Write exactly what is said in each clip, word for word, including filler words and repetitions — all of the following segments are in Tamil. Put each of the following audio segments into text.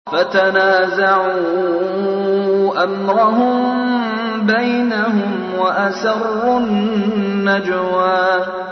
فتنازعوا أمرهم بينهم وأسروا النجوى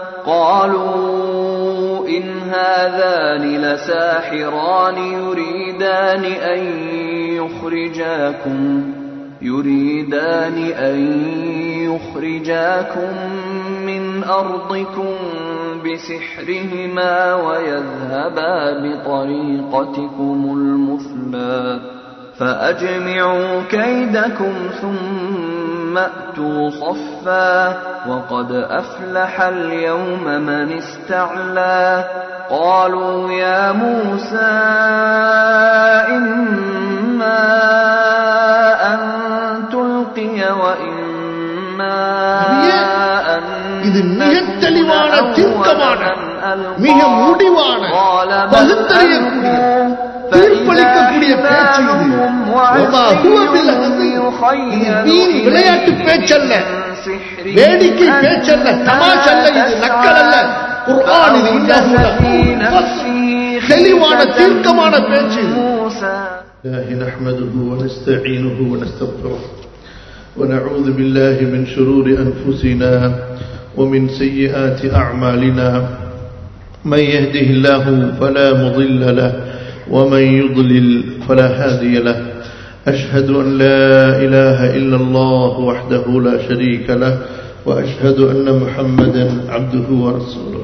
قالوا إن هذان لساحران يريدان أن يخرجاكم يريدان أن يخرجاكم من أرضكم بسحرهما ويذهبا بطريقتكم المثلى فأجمعوا كيدكم ثم أتوا صفا وقد أفلح اليوم من استعلى قالوا يا موسى إما أن تلقي وإما أن இது மிக தெளிவான தீர்க்கமான மிக முடிவான பகுத்தறியக்கூடிய தீர்ப்பளிக்கக்கூடிய பேச்சு இது. விளையாட்டு பேச்சல்ல, வேடிக்கை பேச்சல்ல, தமாஷல்ல, இது நக்கல் அல்ல. குர்ஆன் இது தெளிவான தீர்க்கமான பேச்சு. نحمده ونستعينه ونستغفره ونعوذ بالله من شرور أنفسنا ومن سيئات أعمالنا من يهده الله فلا مضل له ومن يضلل فلا هادي له أشهد أن لا إله إلا الله وحده لا شريك له وأشهد أن محمدا عبده ورسوله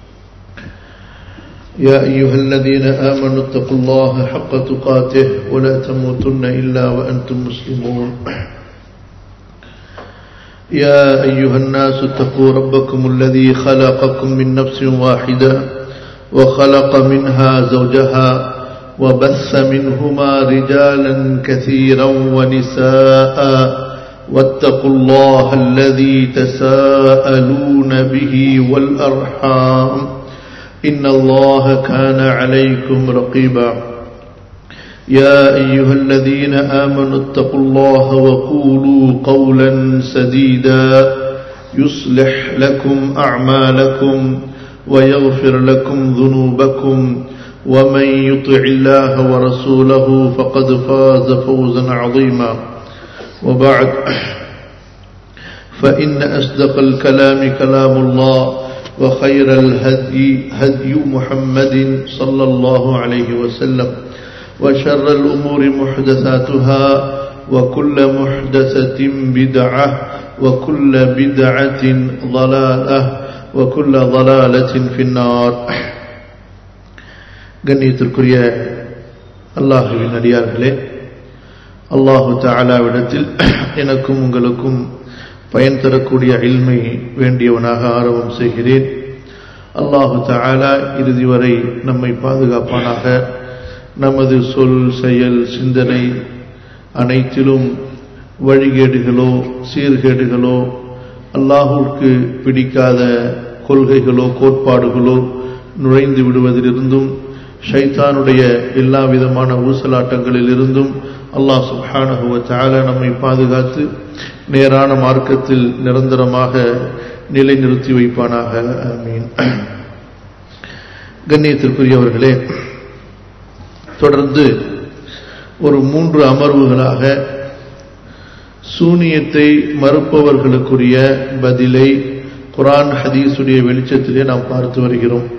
يا أيها الذين آمنوا اتقوا الله حق تقاته ولا تموتن إلا وأنتم مسلمون يا أيها الناس اتقوا ربكم الذي خلقكم من نفس واحدة وخلق منها زوجها وبث منهما رجالا كثيرا ونساء واتقوا الله الذي تساءلون به والأرحام إن الله كان عليكم رقيبا يا أيها الذين آمنوا اتقوا الله وقولوا قولا سديدا يصلح لكم أعمالكم ويغفر لكم ذنوبكم ومن يطع الله ورسوله فقد فاز فوزا عظيما وبعد فإن أصدق الكلام كلام الله وخير الهدي هدي محمد صلى الله عليه وسلم وشر الأمور محدثاتها وكل محدثة بدعة وكل بدعة ضلالة وكل ضلالة في النار. கண்ணியத்திற்குரிய அல்லாஹுவின் அடியார்களே, அல்லாஹு தஆலாவிடத்தில் எனக்கும் உங்களுக்கும் பயன் தரக்கூடிய இல்மை வேண்டியவனாக ஆரம்பம் செய்கிறேன். அல்லாஹு தஆலா இறுதி வரை நம்மை பாதுகாப்பானாக. நமது சொல், செயல், சிந்தனை அனைத்திலும் வழிகேடுகளோ சீர்கேடுகளோ அல்லாஹுவுக்கு பிடிக்காத கொள்கைகளோ கோட்பாடுகளோ நுழைந்து விடுவதிலிருந்தும் ஷைத்தானுடைய எல்லா விதமான ஊசலாட்டங்களில் இருந்தும் அல்லாஹ் சுப்ஹானஹு வ தஆலா நம்மை பாதுகாத்து நேரான மார்க்கத்தில் நிரந்தரமாக நிலைநிறுத்தி வைப்பானாக. ஆமீன். கண்ணியத்திற்குரியவர்களே, தொடர்ந்து ஒரு மூன்று அமர்வுகளாக சூனியத்தை மறுப்பவர்களுக்குரிய பதிலை குர்ஆன் ஹதீஸுடைய வெளிச்சத்திலே நாம் பார்த்து வருகிறோம்.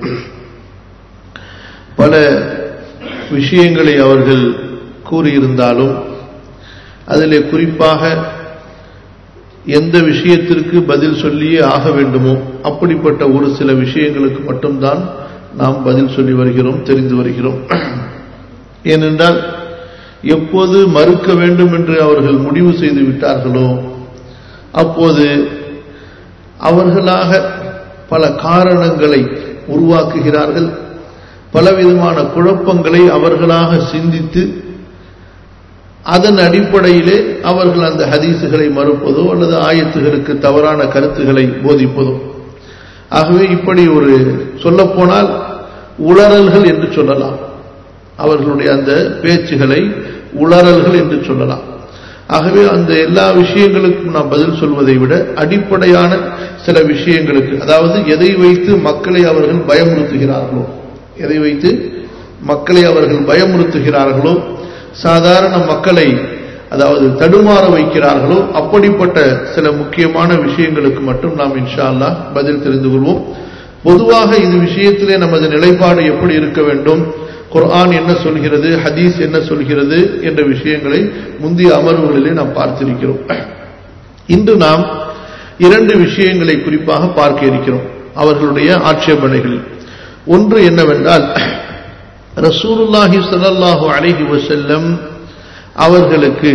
பல விஷயங்களை அவர்கள் கூறியிருந்தாலும் அதிலே குறிப்பாக எந்த விஷயத்திற்கு பதில் சொல்லியே ஆக வேண்டுமோ அப்படிப்பட்ட ஒரு சில விஷயங்களுக்கு மட்டும்தான் நாம் பதில் சொல்லி வருகிறோம், தெரிந்து வருகிறோம். ஏனென்றால் எப்போது மறுக்க வேண்டும் என்று அவர்கள் முடிவு செய்து விட்டார்களோ அப்போது அவர்களாக பல காரணங்களை உருவாக்குகிறார்கள். பலவிதமான குழப்பங்களை அவர்களாக சிந்தித்து அதன் அடிப்படையிலே அவர்கள் அந்த ஹதீசுகளை மறுப்பதோ அல்லது ஆயத்துகளுக்கு தவறான கருத்துக்களை போதிப்பதோ. ஆகவே இப்படி ஒரு சொல்லப்போனால் உளறல்கள் என்று சொல்லலாம். அவர்களுடைய அந்த பேச்சுகளை உளறல்கள் என்று சொல்லலாம். ஆகவே அந்த எல்லா விஷயங்களுக்கும் நாம் பதில் சொல்வதை விட அடிப்படையான சில விஷயங்களுக்கு, அதாவது எதை வைத்து மக்களை அவர்கள் பயமுறுத்துகிறார்களோ எதை வைத்து மக்களை அவர்கள் பயமுறுத்துகிறார்களோ சாதாரண மக்களை அதாவது தடுமாற வைக்கிறார்களோ அப்படிப்பட்ட சில முக்கியமான விஷயங்களுக்கு மட்டும் நாம் இன்ஷா அல்லாஹ் பதில் தெரிந்து கொள்வோம். பொதுவாக இது விஷயத்திலே நமது நிலைப்பாடு எப்படி இருக்க வேண்டும், குர்ஆன் என்ன சொல்கிறது, ஹதீஸ் என்ன சொல்கிறது என்ற விஷயங்களை முந்தைய அமர்வுகளிலே நாம் பார்த்திருக்கிறோம். இன்று நாம் இரண்டு விஷயங்களை குறிப்பாக பார்க்க இருக்கிறோம் அவர்களுடைய ஆட்சேபனைகளில். ஒன்று என்னவென்றால், ரசூலுல்லாஹி ஸல்லல்லாஹு அலைஹி வஸல்லம் அவர்களுக்கு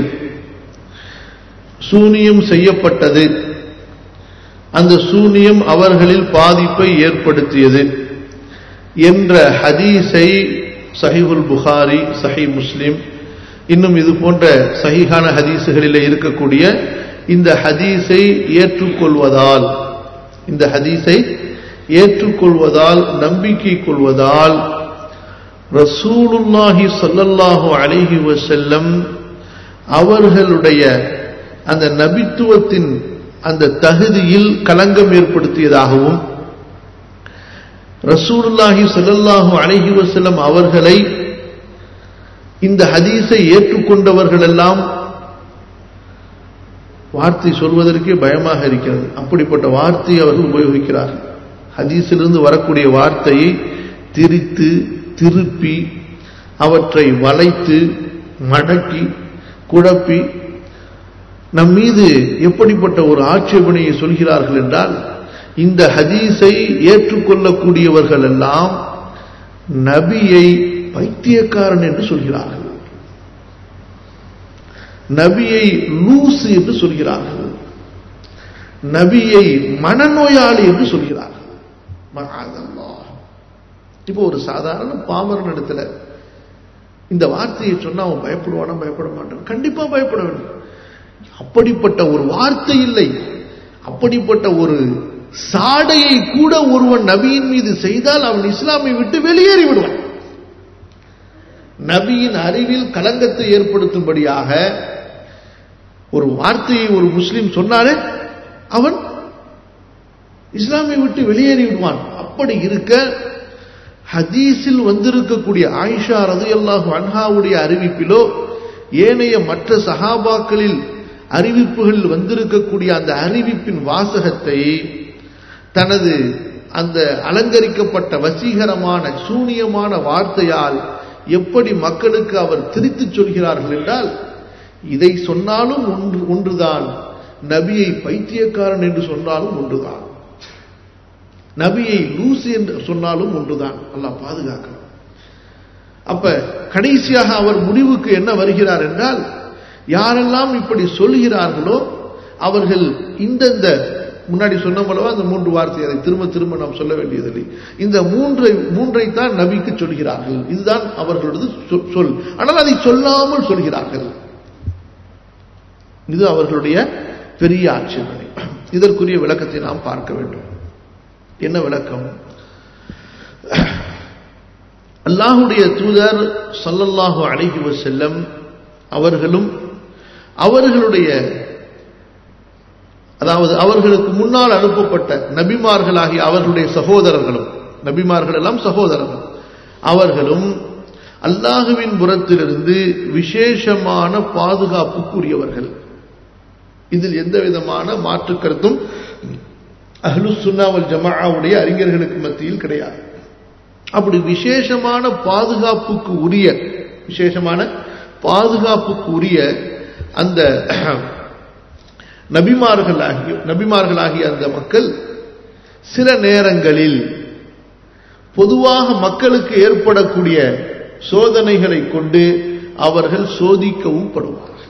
சூனியம் செய்யப்பட்டது, அந்த சூனியம் அவர்களில் பாதிப்பை ஏற்படுத்தியது என்ற ஹதீஸை சஹீஹுல் புகாரி, சஹீஹ் முஸ்லிம், இன்னும் இது போன்ற சஹீஹான ஹதீஸுகளிலே இருக்கக்கூடிய இந்த ஹதீஸை ஏற்றுக்கொள்வதால் இந்த ஹதீஸை ஏற்றுக்கொள்வதால் நம்பிக்கை கொள்வதால் ரசூலுல்லாஹி ஸல்லல்லாஹு அலைஹி வஸல்லம் அவர்களுடைய அந்த நபித்துவத்தின் அந்த தகுதியில் களங்கம் ஏற்படுத்தியதாகவும், ரசூலுல்லாஹி ஸல்லல்லாஹு அலைஹி வஸல்லம் அவர்களை இந்த ஹதீஸை ஏற்றுக்கொண்டவர்கள் எல்லாம் வார்த்தை சொல்வதற்கே பயமாக இருக்கிறது. அப்படிப்பட்ட வார்த்தையை அவர்கள் உபயோகிக்கிறார்கள். ஹதீஸிலிருந்து வரக்கூடிய வார்த்தையை திரித்து திருப்பி அவற்றை வளைத்து மடக்கி குழப்பி நம் மீது எப்படிப்பட்ட ஒரு ஆட்சேபனையை சொல்கிறார்கள் என்றால், இந்த ஹதீஸை ஏற்றுக்கொள்ளக்கூடியவர்கள் எல்லாம் நபியை பைத்தியக்காரன் என்று சொல்கிறார்கள், நபியை லூசு என்று சொல்கிறார்கள், நபியை மனநோயாளி என்று சொல்கிறார்கள். இப்போ ஒரு சாதாரண பாமரன் இடத்துல இந்த வார்த்தையை சொன்னா அவன் பயப்படுவானா? பயப்பட மாட்டான். கண்டிப்பா பயப்பட வேண்டும். அப்படிப்பட்ட ஒரு வார்த்தை இல்லை, அப்படிப்பட்ட ஒரு சாடையை கூட ஒருவன் நபியின் மீது செய்தால் அவன் இஸ்லாமை விட்டு வெளியேறி விடுவான். நபியின் அறிவில் கலங்கத்தை ஏற்படுத்தும்படியாக ஒரு வார்த்தையை ஒரு முஸ்லிம் சொன்னாலே அவன் இஸ்லாமை விட்டு வெளியேறி விடுவான். அப்படி இருக்க ஹதீஸில் வந்திருக்கக்கூடிய ஆயிஷா ரலியல்லாஹு அன்ஹாவுடைய அறிவிப்பிலோ ஏனைய மற்ற சஹாபாக்களில் அறிவிப்புகளில் வந்திருக்கக்கூடிய அந்த அறிவிப்பின் வாசகத்தை தனது அந்த அலங்கரிக்கப்பட்ட வசீகரமான சூனியமான வார்த்தையால் எப்படி மக்களுக்கு அவர் திரித்துச் சொல்கிறார்கள் என்றால், இதை சொன்னாலும் ஒன்று ஒன்றுதான், நபியை பைத்தியக்காரன் என்று சொன்னாலும் ஒன்றுதான், நபியை லூசு என்று சொன்னாலும் ஒன்றுதான். அல்லாஹ் பாதுகாக்கணும். அப்ப கடைசியாக அவர் முடிவுக்கு என்ன வருகிறார் என்றால், யாரெல்லாம் இப்படி சொல்கிறார்களோ அவர்கள் இந்தந்த முன்னாடி சொன்னமளவா அந்த மூன்று வார்த்தை, அதை திரும்ப திரும்ப நாம் சொல்ல வேண்டியதில்லை, இந்த மூன்றை மூன்றை தான் நபிக்கு சொல்கிறார்கள், இதுதான் அவர்களது சொல். ஆனால் அதை சொல்லாமல் சொல்கிறார்கள். இது அவர்களுடைய பெரிய ஆட்சேபனை. இதற்குரிய விளக்கத்தை நாம் பார்க்க வேண்டும். என்ன விளக்கம்? அல்லாஹ்வுடைய தூதர் ஸல்லல்லாஹு அலைஹி வஸல்லம் அவர்களும் அவர்களுடைய அதாவது அவர்களுக்கு முன்னால் அனுப்பப்பட்ட நபிமார்களாகிய அவர்களுடைய சகோதரர்களும், நபிமார்கள் எல்லாம் சகோதரர்கள், அவர்களும் அல்லாஹுவின் புறத்திலிருந்து விசேஷமான பாதுகாப்புக்குரியவர்கள். இதில் எந்த விதமான மாற்று கருத்தும் அஹ்லுஸ் சுன்னா வல் ஜமாஅவுடைய அறிஞர்களுக்கு மத்தியில் கிடையாது. அப்படி விசேஷமான பாதுகாப்புக்கு உரிய விசேஷமான பாதுகாப்புக்கு உரிய அந்த நபிமார்களாகிய நபிமார்களாகிய அந்த மக்கள் சில நேரங்களில் பொதுவாக மக்களுக்கு ஏற்படக்கூடிய சோதனைகளை கொண்டு அவர்கள் சோதிக்கவும் படுவார்கள்.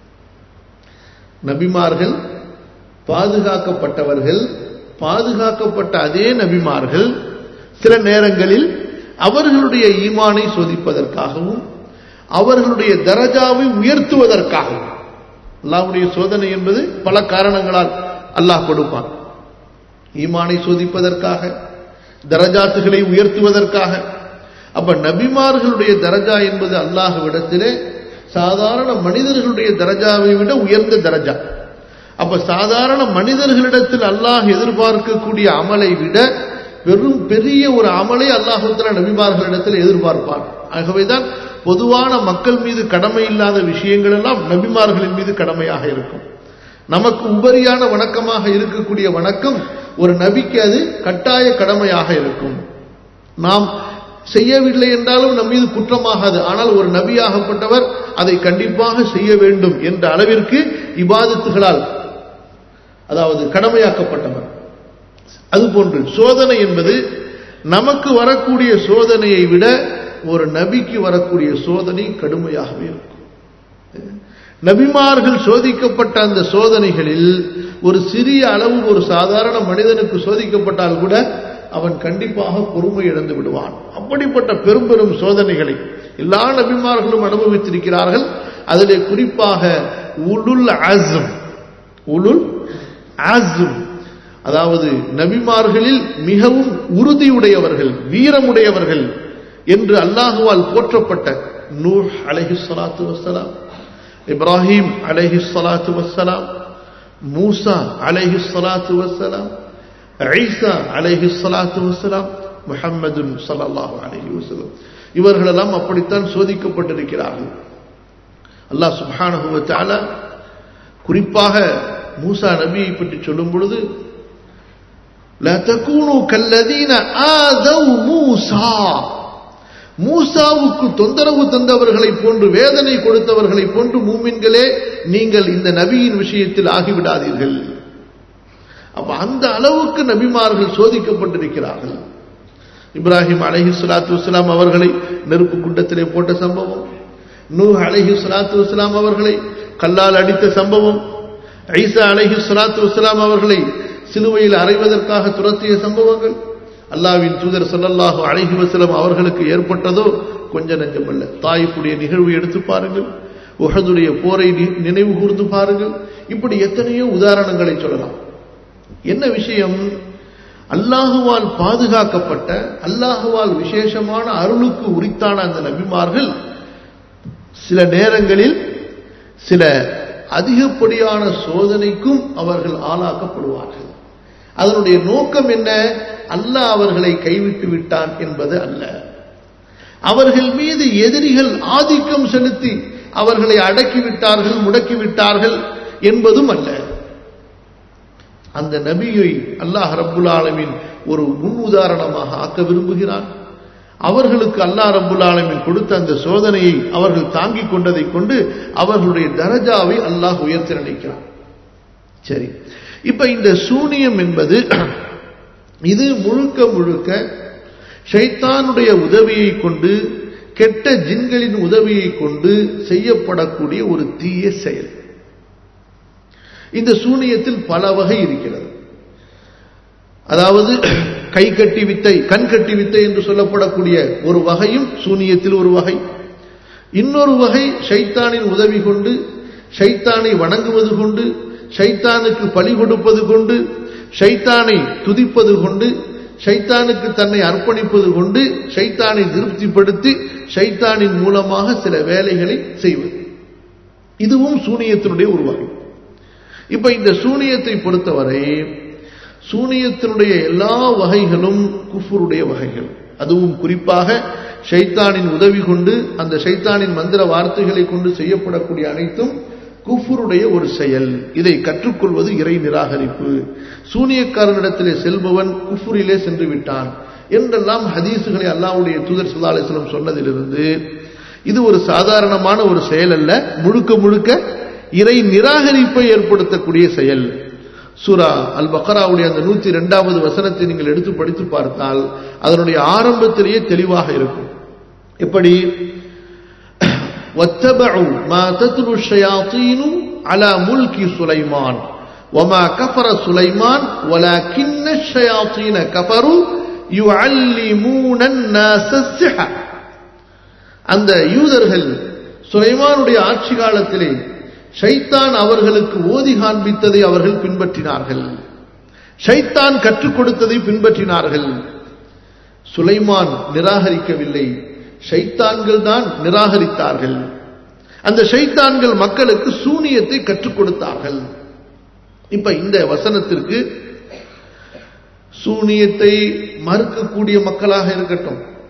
நபிமார்கள் பாதுகாக்கப்பட்டவர்கள், பாதுகாக்கப்பட்ட அதே நபிமார்கள் சில நேரங்களில் அவர்களுடைய ஈமானை சோதிப்பதற்காகவும் அவர்களுடைய தரஜாவை உயர்த்துவதற்காகவும், அல்லாஹ்வுடைய சோதனை என்பது பல காரணங்களால் அல்லாஹ் கொடுப்பான். ஈமானை சோதிப்பதற்காக, தரஜாத்துகளை உயர்த்துவதற்காக. அப்ப நபிமார்களுடைய தரஜா என்பது அல்லாஹ்விடத்திலே சாதாரண மனிதர்களுடைய தரஜாவை விட உயர்ந்த தரஜா. அப்ப சாதாரண மனிதர்களிடத்தில் அல்லாஹ் எதிர்பார்க்கக்கூடிய அமலை விட பெரும் பெரிய ஒரு அமலை அல்லாஹ் தஆலா நபிமார்களிடத்தில் எதிர்பார்ப்பார். ஆகவேதான் பொதுவான மக்கள் மீது கடமை இல்லாத விஷயங்கள் எல்லாம் நபிமார்களின் மீது கடமையாக இருக்கும். நமக்கு உபரியான வணக்கமாக இருக்கக்கூடிய வணக்கம் ஒரு நபிக்கு அது கட்டாய கடமையாக இருக்கும். நாம் செய்யவில்லை என்றாலும் நம் மீது குற்றமாகாது. ஆனால் ஒரு நபியாகப்பட்டவர் அதை கண்டிப்பாக செய்ய வேண்டும் என்ற அளவிற்கு இபாதத்துகளால் அதாவது கடமையாக்கப்பட்டவர். அதுபோன்று சோதனை என்பது நமக்கு வரக்கூடிய சோதனையை விட ஒரு நபிக்கு வரக்கூடிய சோதனை கடுமையாகவே இருக்கும். நபிமார்கள் சோதிக்கப்பட்ட அந்த சோதனைகளில் ஒரு சிறிய அளவு ஒரு சாதாரண மனிதனுக்கு சோதிக்கப்பட்டால் கூட அவன் கண்டிப்பாக பொறுமை இழந்து விடுவான். அப்படிப்பட்ட பெரும் பெரும் சோதனைகளை எல்லா நபிமார்களும் அனுபவித்திருக்கிறார்கள். அதிலே குறிப்பாக உலுல் அஸ்ம் உலுல் அஸ்ம் அதாவது நபிமார்களில் மிகவும் உறுதியுடையவர்கள், வீரமுடையவர்கள் என்று அல்லாஹுவால் போற்றப்பட்ட நூஹ் அலைஹிஸ்ஸலாத்து வஸ்ஸலாம், இப்ராஹிம் அலைஹிஸ்ஸலாத்து வஸ்ஸலாம், மூசா அலைஹிஸ்ஸலாத்து வஸ்ஸலாம், ஈசா அலைஹிஸ்ஸலாத்து வஸ்ஸலாம், முஹம்மது ஸல்லல்லாஹு அலைஹி வஸல்லம் இவர்களெல்லாம் அப்படித்தான் சோதிக்கப்பட்டிருக்கிறார்கள். அல்லாஹ் சுப்ஹானஹு வ தஆலா குறிப்பாக மூசா நபியை பற்றி சொல்லும் பொழுது லா தகூனு கல்லதீன ஆதவ் மூசா, மூசாவுக்கு தொந்தரவு தந்தவர்களை போன்று வேதனை கொடுத்தவர்களை போன்று மூமின்களே நீங்கள் இந்த நபியின் விஷயத்தில் ஆகிவிடாதீர்கள். அப்ப அந்த அளவுக்கு நபிமார்கள் சோதிக்கப்பட்டிருக்கிறார்கள். இப்ராஹிம் அலைஹிஸ்ஸலாத்து வஸ்ஸலாம் அவர்களை நெருப்பு குண்டத்திலே போட்ட சம்பவம், நூஹ் அலைஹிஸ்ஸலாத்து வஸ்ஸலாம் அவர்களை கல்லால் அடித்த சம்பவம், ஈசா அலைஹிஸ்ஸலாத்து வஸ்ஸலாம் அவர்களை சிலுவையில் அறைவதற்காக துரத்திய சம்பவங்கள், அல்லாஹ்வின் தூதர் ஸல்லல்லாஹு அலைஹி வஸல்லம் அவர்களுக்கு ஏற்பட்டதோ கொஞ்ச நெஞ்சமல்ல. தாயிஃபுடைய நிகழ்வு எடுத்து பாருங்கள், உஹதுடைய போரை நினைவு கூர்ந்து பாருங்கள். இப்படி எத்தனையோ உதாரணங்களை சொல்லலாம். என்ன விஷயம்? அல்லாஹுவால் பாதுகாக்கப்பட்ட, அல்லாஹுவால் விசேஷமான அருளுக்கு உரித்தான அந்த நபிமார்கள் சில நேரங்களில் சில அதிகப்படியான சோதனைக்கும் அவர்கள் ஆளாக்கப்படுவார்கள். அதனுடைய நோக்கம் என்ன? அல்லாஹ் அவர்களை கைவிட்டு விட்டான் என்பது அல்ல. அவர்கள் மீது எதிரிகள் ஆதிக்கம் செலுத்தி அவர்களை அடக்கிவிட்டார்கள், முடக்கிவிட்டார்கள் என்பதும் அல்ல. அந்த நபியை அல்லாஹ் ரப்புல் ஆலமீன் ஒரு முன் உதாரணமாக ஆக்க விரும்புகிறான். அவர்களுக்கு அல்லாஹ் ரப்புல் ஆலமீன் கொடுத்த அந்த சோதனையை அவர்கள் தாங்கிக் கொண்டதை கொண்டு அவர்களுடைய தரஜாவை அல்லாஹ் உயர்த்தி நினைக்கிறான். சரி, இப்ப இந்த சூனியம் என்பது இது முழுக்க முழுக்க ஷைத்தானுடைய உதவியை கொண்டு, கெட்ட ஜின்களின் உதவியை கொண்டு செய்யப்படக்கூடிய ஒரு தீய செயல். இந்த சூனியத்தில் பல வகை இருக்கிறது. அதாவது கை கட்டி வித்தை, கண் கட்டி வித்தை என்று சொல்லப்படக்கூடிய ஒரு வகையும் சூனியத்தில் ஒரு வகை. இன்னொரு வகை ஷைத்தானின் உதவி கொண்டு, ஷைத்தானை வணங்குவது கொண்டு, ஷைத்தானுக்கு பலி கொடுப்பது கொண்டு, ஷைத்தானை துதிப்பது கொண்டு, ஷைத்தானுக்கு தன்னை அர்ப்பணிப்பது கொண்டு, ஷைத்தானை திருப்திப்படுத்தி ஷைத்தானின் மூலமாக சில வேலைகளை செய்வது. இதுவும் சூனியத்தினுடைய ஒரு வகை. இப்ப இந்த சூனியத்தை பொறுத்தவரை சூனியத்தினுடைய எல்லா வகைகளும் குஃபுருடைய வகைகள். அதுவும் குறிப்பாக ஷைத்தானின் உதவி கொண்டு, அந்த ஷைத்தானின் மந்திர வார்த்தைகளை கொண்டு செய்யப்படக்கூடிய அனைத்தும் குஃபுருடைய ஒரு செயல். இதை கற்றுக்கொள்வது இறை நிராகரிப்பு. சூனியக்காரனிடத்திலே செல்பவன் குஃபுரிலே சென்று விட்டான் என்றெல்லாம் ஹதீசுகளை அல்லாஹ்வுடைய தூதர் ஸல்லல்லாஹு அலைஹி வஸல்லம் சொன்னதிலிருந்து இது ஒரு சாதாரணமான ஒரு செயல் அல்ல, முழுக்க முழுக்க இறை நிராகரிப்பை ஏற்படுத்தக்கூடிய செயல். சூரா அல் பக்ராவுடைய அந்த நூற்றி இரண்டாவது வசனத்தை நீங்கள் எடுத்து படித்து பார்த்தால் அதனுடைய ஆரம்பத்திலேயே தெளிவாக இருக்கும். எப்படி? وَاتَّبَعُوا مَا تَتْلُو الشَّيَاطِينُ عَلَى مُلْكِ سُلَيْمَانَ وَمَا كَفَرَ سُلَيْمَانُ وَلَكِنَّ الشَّيَاطِينَ كَفَرُوا يُعَلِّمُونَ النَّاسَ السِّحْرَ. அந்த யூதர்கள் சுலைமானுடைய ஆட்சி காலத்திலே ஷைத்தான் அவர்களுக்கு ஓதி காண்பித்ததை அவர்கள் பின்பற்றினார்கள், ஷைத்தான் கற்றுக் கொடுத்ததை பின்பற்றினார்கள். சுலைமான் நிராகரிக்கவில்லை, ஷைத்தான்கள் தான் நிராகரித்தார்கள். அந்த ஷைத்தான்கள் மக்களுக்கு சூனியத்தை கற்றுக் கொடுத்தார்கள். இப்ப இந்த வசனத்திற்கு சூனியத்தை மறுக்கக்கூடிய மக்களாக இருக்கட்டும்,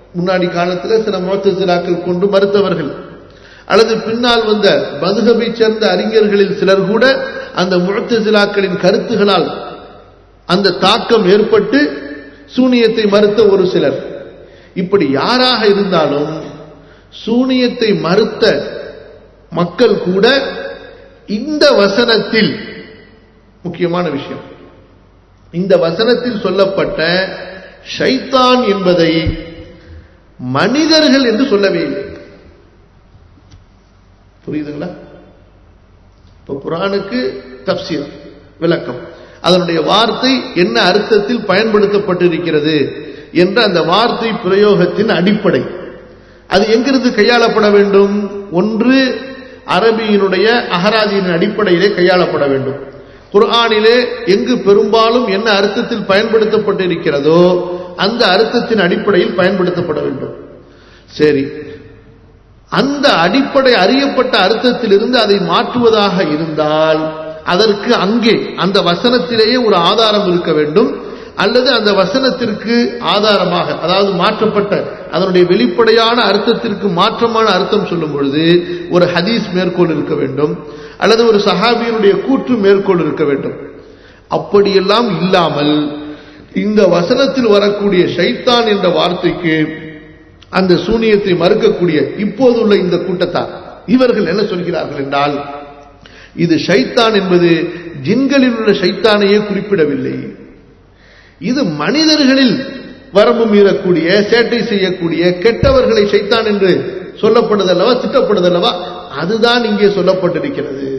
முன்னாடி காலத்தில் சில முஅத்தஸிலாக்கள் கொண்டு மறுத்தவர்கள், அல்லது பின்னால் வந்த மதுஹபை சேர்ந்த அறிஞர்களில் சிலர் கூட அந்த முஅத்தஸிலாக்களின் கருத்துகளால் அந்த தாக்கம் ஏற்பட்டு சூனியத்தை மறுத்த ஒரு சிலர். இப்படி யாராக இருந்தாலும் சூனியத்தை மறுத்த மக்கள் கூட இந்த வசனத்தில், முக்கியமான விஷயம், இந்த வசனத்தில் சொல்லப்பட்ட ஷைத்தான் என்பதை மனிதர்கள் என்று சொல்லவே இல்லை. புரியுதுங்களா? இப்ப குர்ஆனுக்கு தஃப்சீர் விளக்கம், அதனுடைய வார்த்தை என்ன அர்த்தத்தில் பயன்படுத்தப்பட்டிருக்கிறது என்ற அந்த வார்த்தை பிரயோகத்தின் அடிப்படை அது எங்கிருந்து கையாளப்பட வேண்டும்? ஒன்று அரபியினுடைய அகராதியின் அடிப்படையிலே கையாளப்பட வேண்டும். குர்ஆனிலே எங்கு பெரும்பாலும் என்ன அர்த்தத்தில் பயன்படுத்தப்பட்டிருக்கிறதோ அந்த அர்த்தத்தின் அடிப்படையில் பயன்படுத்தப்பட வேண்டும். சரி, அந்த அடிப்படை அறியப்பட்ட அர்த்தத்திலிருந்து அதை மாற்றுவதாக இருந்தால் அதற்கு அங்கே அந்த வசனத்திலேயே ஒரு ஆதாரம் இருக்க வேண்டும், அல்லது அந்த வசனத்திற்கு ஆதாரமாக, அதாவது மாற்றப்பட்ட அதனுடைய வெளிப்படையான அர்த்தத்திற்கு மாற்றமான அர்த்தம் சொல்லும் பொழுது ஒரு ஹதீஸ் மேற்கோள் இருக்க வேண்டும், அல்லது ஒரு சஹாபியினுடைய கூற்று மேற்கோள் இருக்க வேண்டும். அப்படியெல்லாம் இல்லாமல் இந்த வசனத்தில் வரக்கூடிய ஷைத்தான் என்ற வார்த்தைக்கு அந்த சூனியத்தை மறுக்கக்கூடிய இப்போதுள்ள இந்த கூட்டத்தார் இவர்கள் என்ன சொல்கிறார்கள் என்றால், இது ஷைத்தான் என்பது ஜின்களில் உள்ள ஷைத்தானையே குறிப்பிடவில்லை, இது மனிதர்களில் வரம்பு மீறக்கூடிய, சேட்டை செய்யக்கூடிய கெட்டவர்களை ஷைத்தான் என்று சொல்லப்படுதல்லவா, திட்டப்படுதல்லவா, அதுதான் இங்கே சொல்லப்பட்டிருக்கிறது.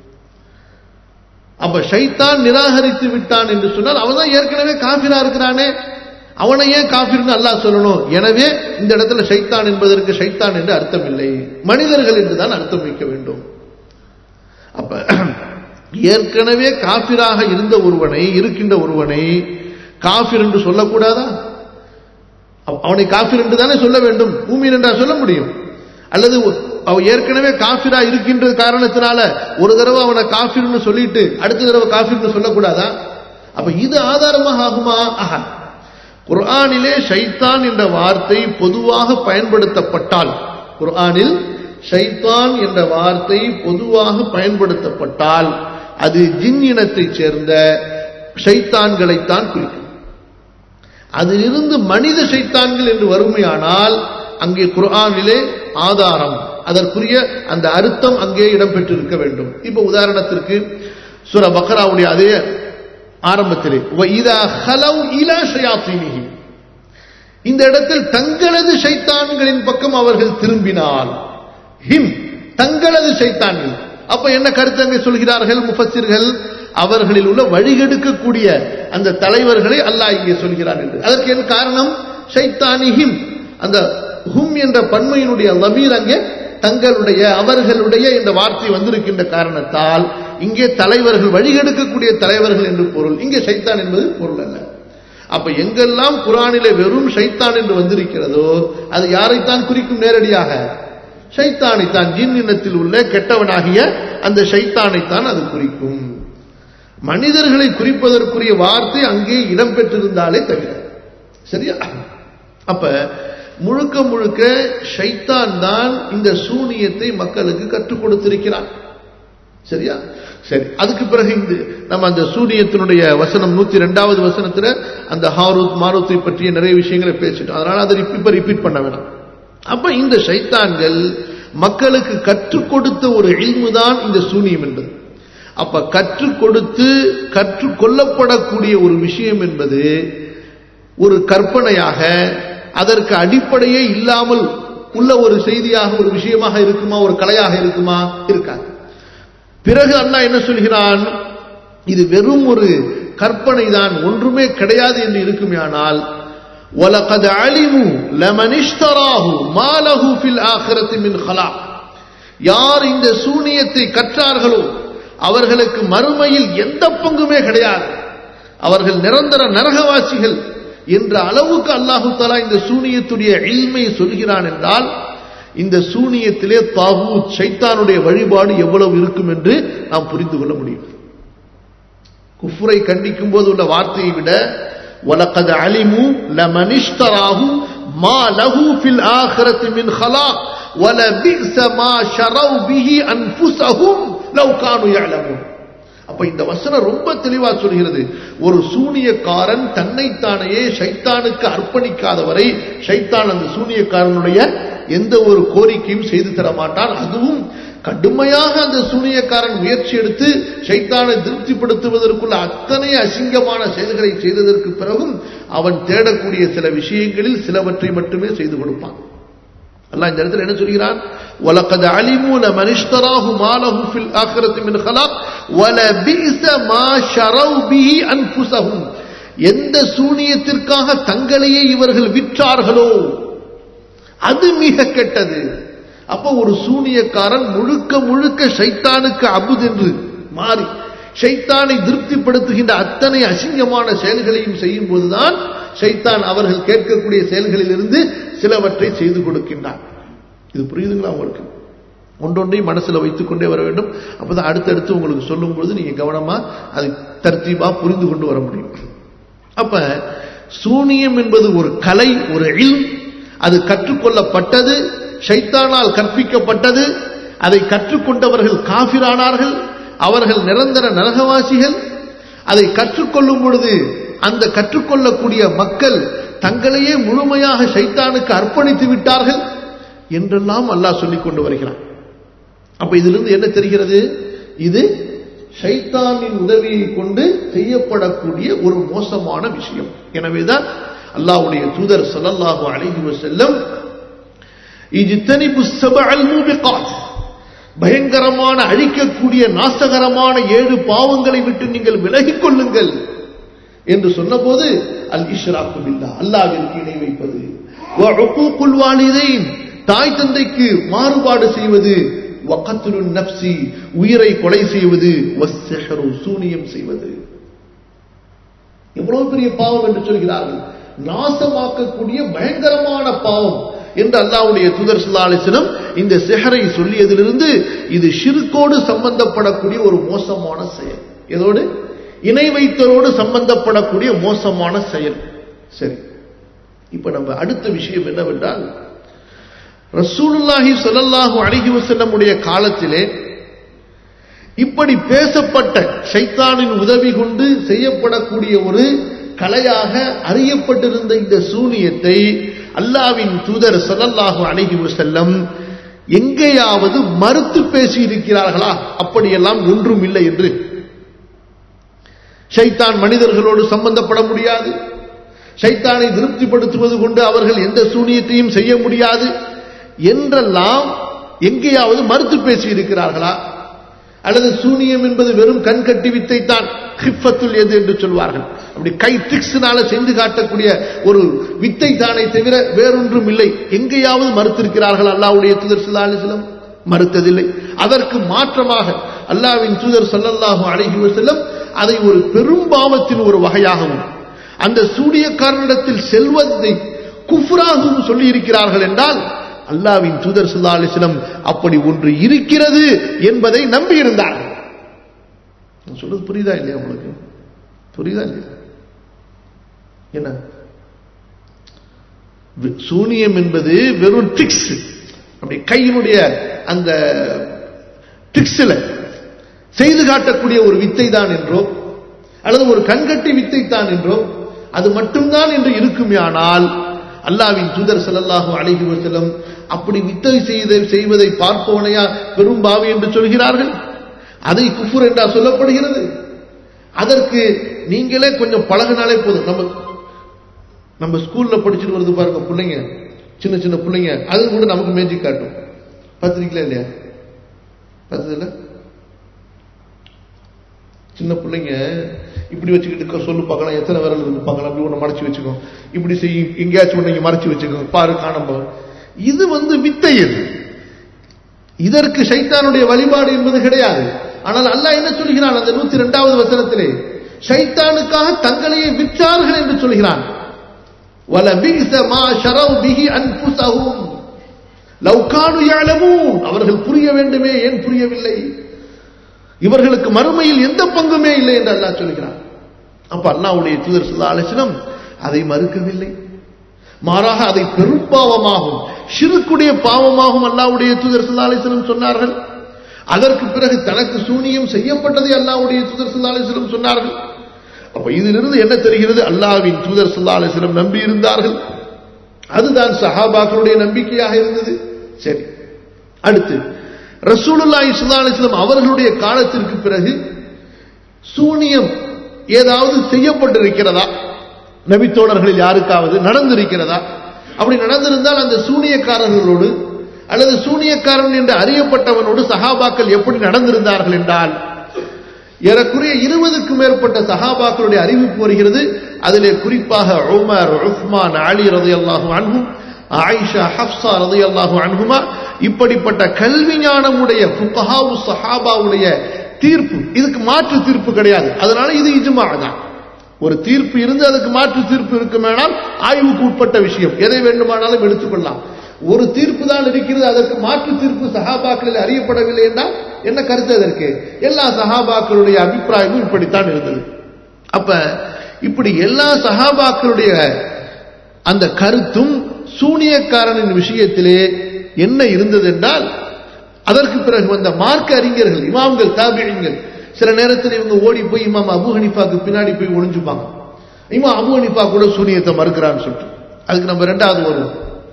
அப்ப ஷைத்தான் நிராகரித்து விட்டான் என்று சொன்னால் அவன் தான் ஏற்கனவே காஃபிரா இருக்கிறானே, அவனை ஏன் காஃபிர்னு அல்லாஹ் சொல்லணும்? எனவே இந்த இடத்துல ஷைத்தான் என்பதற்கு ஷைத்தான் என்று அர்த்தம் இல்லை, மனிதர்கள் என்றுதான் அர்த்தம் வைக்க வேண்டும். அப்ப ஏற்கனவே காஃபிராக இருந்த ஒருவனை, இருக்கின்ற ஒருவனை காஃபிர் என்று சொல்லக்கூடாதா? அவனை காஃபிர் என்று தானே சொல்ல வேண்டும், மூமின் என்றா சொல்ல முடியும்? அல்லது அவன் ஏற்கனவே காஃபிரா இருக்கின்ற காரணத்தினால ஒரு தடவை அவனை காஃபிர்னு சொல்லிட்டு அடுத்த தடவை காஃபிர்னு சொல்லக்கூடாதா? அப்ப இது ஆதாரமாக ஆகுமா? ஆஹா. குர்ஆனிலே ஷைத்தான் என்ற வார்த்தை பொதுவாக பயன்படுத்தப்பட்டால், குர்ஆனில் ஷைத்தான் என்ற வார்த்தை பொதுவாக பயன்படுத்தப்பட்டால் அது ஜின் இனத்தைச் சேர்ந்த ஷைத்தான்களைத்தான் குறிக்கும். அதிலிருந்து மனித ஷைத்தான்கள் என்று வறுமையானால் அங்கே குர்ஆனிலே ஆதாரம், அதற்குரிய அந்த அர்த்தம் அங்கே இடம்பெற்றிருக்க வேண்டும். இப்ப உதாரணத்திற்கு சூரா பக்ராவுடைய அதே ஆரம்பத்திலே வஇதா ஹலவ் இலா ஷயாத்தீனிஹி, இந்த இடத்தில் தங்களது ஷைத்தான்களின் பக்கம் அவர்கள் திரும்பினால், ஹிம் தங்களது ஷைத்தான்கள். அப்ப என்ன கருத்து அங்கே சொல்கிறார்கள் முஃபஸ்ஸிர்கள்? அவர்களில் உள்ள வழிகெடுக்கக்கூடிய அந்த தலைவர்களை அல்லாஹ் இங்கே சொல்கிறான் என்று. அதற்கு என்ன காரணம்? ஷைத்தானிஹிம், அந்த ஹும் என்ற பன்மையினுடைய லமீர் அங்கே தங்களுடைய, அவர்களுடைய என்ற வார்த்தை வந்திருக்கின்ற காரணத்தால் இங்கே தலைவர்கள், வழிகெடுக்கக்கூடிய தலைவர்கள் என்று பொருள், இங்கே ஷைத்தான் என்பது பொருள் அல்ல. அப்ப எங்கெல்லாம் குர்ஆனிலே வெறும் ஷைத்தான் என்று வந்திருக்கிறதோ அது யாரைத்தான் குறிக்கும்? நேரடியாக ஷைத்தானைத்தான், ஜின் இனத்தில் உள்ள கெட்டவனாகிய அந்த ஷைத்தானைத்தான் அது குறிக்கும். மனிதர்களை குறிப்பதற்குரிய வார்த்தை அங்கே இடம்பெற்றிருந்தாலே தவிர. சரியா? அப்ப முழுக்க முழுக்க ஷைத்தான் தான் இந்த சூனியத்தை மக்களுக்கு கற்றுக் கொடுத்திருக்கிறான். சரியா? சரி, அதுக்கு பிறகு இந்த நம்ம அந்த சூனியத்தினுடைய வசனம் நூத்தி ரெண்டாவது வசனத்துல அந்த ஹாரூத் மாரூத்தை பற்றிய நிறைய விஷயங்களை பேசிட்டோம், அதனால அதை இப்ப ரிப்பீட் பண்ண வேணாம். அப்ப இந்த ஷைத்தான்கள் மக்களுக்கு கற்றுக் கொடுத்த ஒரு இல்மு தான் இந்த சூனியம் என்பது. அப்ப கற்றுக் கொடுத்து கற்றுக்கொள்ளப்படக்கூடிய ஒரு விஷயம் என்பது ஒரு கற்பனையாக, அதற்கு அடிப்படையே இல்லாமல் உள்ள ஒரு செய்தியாக, ஒரு விஷயமாக இருக்குமா? ஒரு கலையாக இருக்குமா? இருக்காது. பிறகு அல்லாஹ் என்ன சொல்கிறான்? இது வெறும் ஒரு கற்பனை தான், ஒன்றுமே கிடையாது என்று இருக்குமேயானால் وَلَقَدْ عَلِمُوا لَمَنِ اشْتَرَاهُ مَا لَهُ فِي الْآخِرَةِ مِنْ خَلَاقٍ, யார் இந்த சூனியத்தை கற்றார்களோ அவர்களுக்கு மறுமையில் எந்த பங்குமே கிடையாது, அவர்கள் நிரந்தர நரகவாசிகள் என்ற அளவுக்கு அல்லாஹு தஆலா இந்த சூனியத்துடைய இல்மை சொல்கிறான் என்றால் இந்த சூனியத்திலே தாகூத் ஷைத்தானுடைய வழிபாடு எவ்வளவு இருக்கும் என்று நாம் புரிந்து கொள்ள முடியும். குஃப்ரை கண்டிக்கும் போது உள்ள வார்த்தையை விட وَلَقَدْ عَلِمُوا لَمَنِ اشْتَرَاهُ மா லஹு ஃபில் ஆখিরাতি மின் خلاق ولبئس ما شروا به انفسهم لو كانوا يعلمون. அப்ப இந்த வசனம் ரொம்ப தெளிவா சொல்கிறது, ஒரு சூனியக்காரன் தன்னைத்தானையே ஷைத்தானுக்கு அர்ப்பணிக்காதவரை ஷைத்தான் அந்த சூனியக்காரனுடைய எந்த ஒரு கோரிக்கையும் செய்து தர மாட்டான். அதுவும் கடுமையாக அந்த சூனியக்காரன் முயற்சி எடுத்து ஷைத்தானை திருப்திப்படுத்துவதற்குள்ள அத்தனை அசிங்கமான செயல்களை செய்ததற்கு பிறகும் அவன் தேடக்கூடிய சில விஷயங்களில் சிலவற்றை மட்டுமே செய்து கொடுப்பான். அல்லாஹ் இந்த இடத்துல என்ன சொல்கிறான்? وَلَقَدْ عَلِمُوا لَمَنِ اشْتَرَاهُ مَا لَهُ فِي الْآخِرَةِ مِنْ خَلَاقٍ وَلَبِئْسَ مَا شَرَوْا بِهِ أَنفُسَهُم. எந்த சூனியத்திற்காக தங்களையே இவர்கள் விற்றார்களோ அது மிக கெட்டது. அப்போ ஒரு சூனியக்காரன் முழுக்க முழுக்க ஷைத்தானுக்கு அபுத் என்று மாறி ஷைத்தானை திருப்திப்படுத்துகின்ற அத்தனை அசிங்கமான செயல்களையும் செய்யும் போதுதான் ஷைத்தான் அவர்கள் கேட்கக்கூடிய செயல்களில் இருந்து சிலவற்றை செய்து கொடுக்கின்றான். இது புரியுதுங்களா உங்களுக்கு? ஒன்றொன்றை மனசுல வைத்துக் கொண்டே வர வேண்டும். அப்பதான் அடுத்தடுத்து உங்களுக்கு சொல்லும் பொழுது நீங்க கவனமா அதை தர்த்தீபா புரிந்து கொண்டு வர முடியும். அப்ப சூனியம் என்பது ஒரு கலை, ஒரு இல்ம். அது கற்றுக்கொள்ளப்பட்டது, ஷைத்தானால் கற்பிக்கப்பட்டது. அதை கற்றுக்கொண்டவர்கள் காஃபிரானார்கள், அவர்கள் நிரந்தர நரகவாசிகள். அதை கற்றுக்கொள்ளும் பொழுது அந்த கற்றுக்கொள்ளக்கூடிய மக்கள் தங்களையே முழுமையாக ஷைத்தானுக்கு அர்ப்பணித்து விட்டார்கள் என்றெல்லாம் அல்லாஹ் சொல்லிக் கொண்டு வருகிறான். அப்ப இதிலிருந்து என்ன தெரிகிறது? இது ஷைத்தானின் உதவியை கொண்டு செய்யப்படக்கூடிய ஒரு மோசமான விஷயம். எனவேதான் அல்லாஹ்வுடைய தூதர் ஸல்லல்லாஹு அலைஹி வஸல்லம் இஜ்தனிபுஸ் ஸபஅல் மூபிகாத், பயங்கரமான அழிக்கக்கூடிய நாசகரமான ஏழு பாவங்களை விட்டு நீங்கள் விலகிக் கொள்ளுங்கள் என்று சொன்னபோது அல் இஷ்ராக்கு பில்லாஹ், அல்லாஹ்விற்கு இணை வைப்பது, வ உகூகுல் வாலிதைன், தாய் தந்தைக்கு மாறுபாடு செய்வது, வ கத்லுன் நஃப்ஸி, உயிரை கொலை செய்வது, வஸ்ஸிஹ்ரு, சூனியம் செய்வது. எவ்வளவு பெரிய பாவம் என்று சொல்கிறார்கள். நாசமாக்கக்கூடிய பயங்கரமான பாவம் என்று அல்லாஹ்வுடைய தூதர் ஸல்லல்லாஹு அலைஹி வஸல்லம் இந்த சிஹரை சொல்லியதிலிருந்து இது ஷிர்கோடு சம்பந்தப்படக்கூடிய ஒரு மோசமான செயல், இதோடு இணை வைத்தரோடு சம்பந்தப்படக்கூடிய மோசமான செயல். சரி, இப்ப நம்ம அடுத்த விஷயம் என்னவென்றால், ரசூலுல்லாஹி ஸல்லல்லாஹு அலைஹி வஸல்லம் உடைய காலத்திலே இப்படி பேசப்பட்ட ஷைத்தானின் உதவி கொண்டு செய்யப்படக்கூடிய ஒரு கலையாக அறியப்பட்டிருந்த இந்த சூனியத்தை அல்லாஹ்வின் தூதர் ஸல்லல்லாஹு அலைஹி வஸல்லம் எங்கேயாவது மறுத்து பேசி இருக்கிறார்களா? அப்படியெல்லாம் ஒன்றும் இல்லை என்று. ஷைத்தான் மனிதர்களோடு சம்பந்தப்பட முடியாது, ஷைத்தானை திருப்திப்படுத்துவது கொண்டு அவர்கள் எந்த சூனியத்தையும் செய்ய முடியாது என்றெல்லாம் எங்கேயாவது மறுத்து பேசி இருக்கிறார்களா? அல்லது சூனியம் என்பது வெறும் கண்கட்டி வித்தை தான், ஹிஃபத்துல் எது என்று சொல்வார்கள், அப்படி கை ட்ரிக்ஸ்னால செஞ்சு காட்டக்கூடிய ஒரு வித்தை தானே தவிர வேறொன்றும் இல்லை, எங்கேயாவது மறுத்திருக்கிறார்கள் அல்லாஹ்வுடைய தூதர் ஸல்லல்லாஹு அலைஹி வஸல்லம்? மறுத்ததில்லை. அதற்கு மாற்றமாக அல்லாஹ்வின் தூதர் ஸல்லல்லாஹு அலைஹி வஸல்லம் அதை ஒரு பெரும் பாவத்தின் ஒரு வகையாகவும் அந்த சூனியக்காரனிடத்தில் செல்வதை குஃப்ராகவும் சொல்லி இருக்கிறார்கள் என்றால் அல்லாஹ்வின் தூதர் ஸல்லல்லாஹு அலைஹி வஸல்லம் அப்படி ஒன்று இருக்கிறது என்பதை நம்பி இருந்தார்கள். சொல்றது புரியுதா இல்லையா உங்களுக்கு? புரியுதா இல்லையா? என்ன சூனியம் என்பது வெறும் ட்ரிக்ஸ், அப்படி கையினுடைய அந்த ட்ரிக்ஸ்ல செய்து காட்டக்கூடிய ஒரு வித்தை தான் என்றோ அல்லது ஒரு கண்கட்டி வித்தை தான் என்றோ அது மட்டும்தான் என்று இருக்குமேயானால் அல்லாஹ்வின் தூதர் ஸல்லல்லாஹு அலைஹி வஸல்லம் அப்படி வித்தை செய்வதை பார்ப்பவனையா பெரும் பாவி என்று சொல்கிறார்கள்? அதை குஃபர் என்றா சொல்லப்படுகிறது? அதற்கு நீங்களே கொஞ்சம் பழகினாலே போதும். நம்ம நம்ம ஸ்கூல்ல படிச்சுட்டு வருது பாருங்க பிள்ளைங்க, சின்ன சின்ன பிள்ளைங்க, அது கூட நமக்கு மேஜிக் காட்டும். பார்த்துருக்கீங்களா இல்லையா? பார்த்ததில்ல? சின்ன பிள்ளைங்க இப்படி வச்சுக்கிட்டு சொல்லு பார்க்கலாம், எத்தனை விரல் இருக்கு பார்க்கலாம், அப்படி ஒன்று மறைச்சு வச்சுக்கோ, இப்படி செய், எங்கேயாச்சும் ஒன்று மறைச்சு வச்சுக்கோ, பாரு காணப்போ. இது வந்து வித்தை. இது இதற்கு ஷைத்தானுடைய வழிபாடு என்பது கிடையாது. ஆனால் அல்லாஹ் என்ன சொல்கிறான் அந்த நூத்தி இரண்டாவது வசனத்திலே? ஷைத்தானுக்காக தங்களையே விற்றார்கள் என்று சொல்கிறான். وَلَبِئْسَ مَا شَرَوْا بِهِ أَنفُسَهُمْ لَوْ كَانُوا يَعْلَمُونَ. அவர்கள் புரிய வேண்டுமே, ஏன் புரியவில்லை? இவர்களுக்கு மறுமையில் எந்த பங்குமே இல்லை என்று அல்லாஹ் சொல்கிறான். அப்ப அல்லாஹ்வுடைய தூதர் ஸல்லல்லாஹு அலைஹி வஸல்லம் அதை மறுக்கவில்லை. மாறாக அதை பெரும்பாவமாகும் ஷிர்க்குடைய பாவமாகும் அல்லாஹ்வுடைய தூதர் ஸல்லல்லாஹு அலைஹி வஸல்லம் சொன்னார்கள். அதற்கு பிறகு தனக்கு சூனியம் செய்யப்பட்டதை அல்லாஹ்வுடைய தூதர் ஸல்லல்லாஹு அலைஹி வஸல்லம் சொன்னார்கள். அப்ப இதிலிருந்து என்ன தெரிகிறது? அல்லாஹ்வின் தூதர் ஸல்லல்லாஹு அலைஹி வஸல்லம் நம்பி இருந்தார்கள். அதுதான் சஹாபாக்களுடைய நம்பிக்கையாக இருந்தது. சரி, அடுத்து ரசூலுல்லாஹி ஸல்லல்லாஹு அலைஹி வஸல்லம் அவர்களுடைய காலத்திற்கு பிறகு சூனியம் ஏதாவது செய்யப்பட்டிருக்கிறதா? நபித்தோழர்களில் யாருக்காவது நடந்திருக்கிறதா? அப்படி நடந்திருந்தால் அந்த சூனியக்காரர்களோடு அல்லது சூனியக்காரன் என்று அறியப்பட்டவனோடு சஹாபாக்கள் எப்படி நடந்திருந்தார்கள் என்றால், ஏறக்குறைய இருபதுக்கும் மேற்பட்ட சஹாபாக்களுடைய அறிவிப்பு வருகிறது. அதிலே குறிப்பாக உமர், உஸ்மான், அலி ரலியல்லாஹு அன்ஹும், ஆயிஷா, ஹப்ஸா ரலியல்லாஹு அன்ஹுமா இப்படிப்பட்ட கல்வி ஞானமுடைய ஃபுகஹாவு சஹாபாவுடைய தீர்ப்பு, இதுக்கு மாற்று தீர்ப்பு கிடையாது. அதனால இது இஜ்மா தான். ஒரு தீர்ப்பு இருந்து அதுக்கு மாற்று தீர்ப்பு இருக்குமானால் ஆய்வுக்கு உட்பட்ட விஷயம், எதை வேண்டுமானாலும் எடுத்துக்கொள்ளலாம். ஒரு தீர்ப்பு தான் இருக்கிறது, அதற்கு மாற்று தீர்ப்பு சஹாபாக்களில் அறியப்படவில்லை என்றால் என்ன கருத்து? அதற்கு எல்லா சஹாபாக்களுடைய அபிப்பிராயமும் இப்படித்தான் இருந்தது. அப்ப இப்படி எல்லா சஹாபாக்களுடைய அந்த கருத்தும் சூனியக்காரனின் விஷயத்திலே என்ன இருந்தது என்றால், அதற்கு பிறகு வந்த மார்க்க அறிஞர்கள், இமாம்கள், தாபிஈன்கள், சில நேரத்தில் இவங்க ஓடி போய் இமாம் அபூ ஹனீஃபாக்கு பின்னாடி போய் ஒளிஞ்சுப்பாங்க. இமாம் அபூ ஹனீஃபா கூட சூனியத்தை மறுக்கிறான்னு சொல்லிட்டு. அதுக்கு நம்ம இரண்டாவது வருவோம்.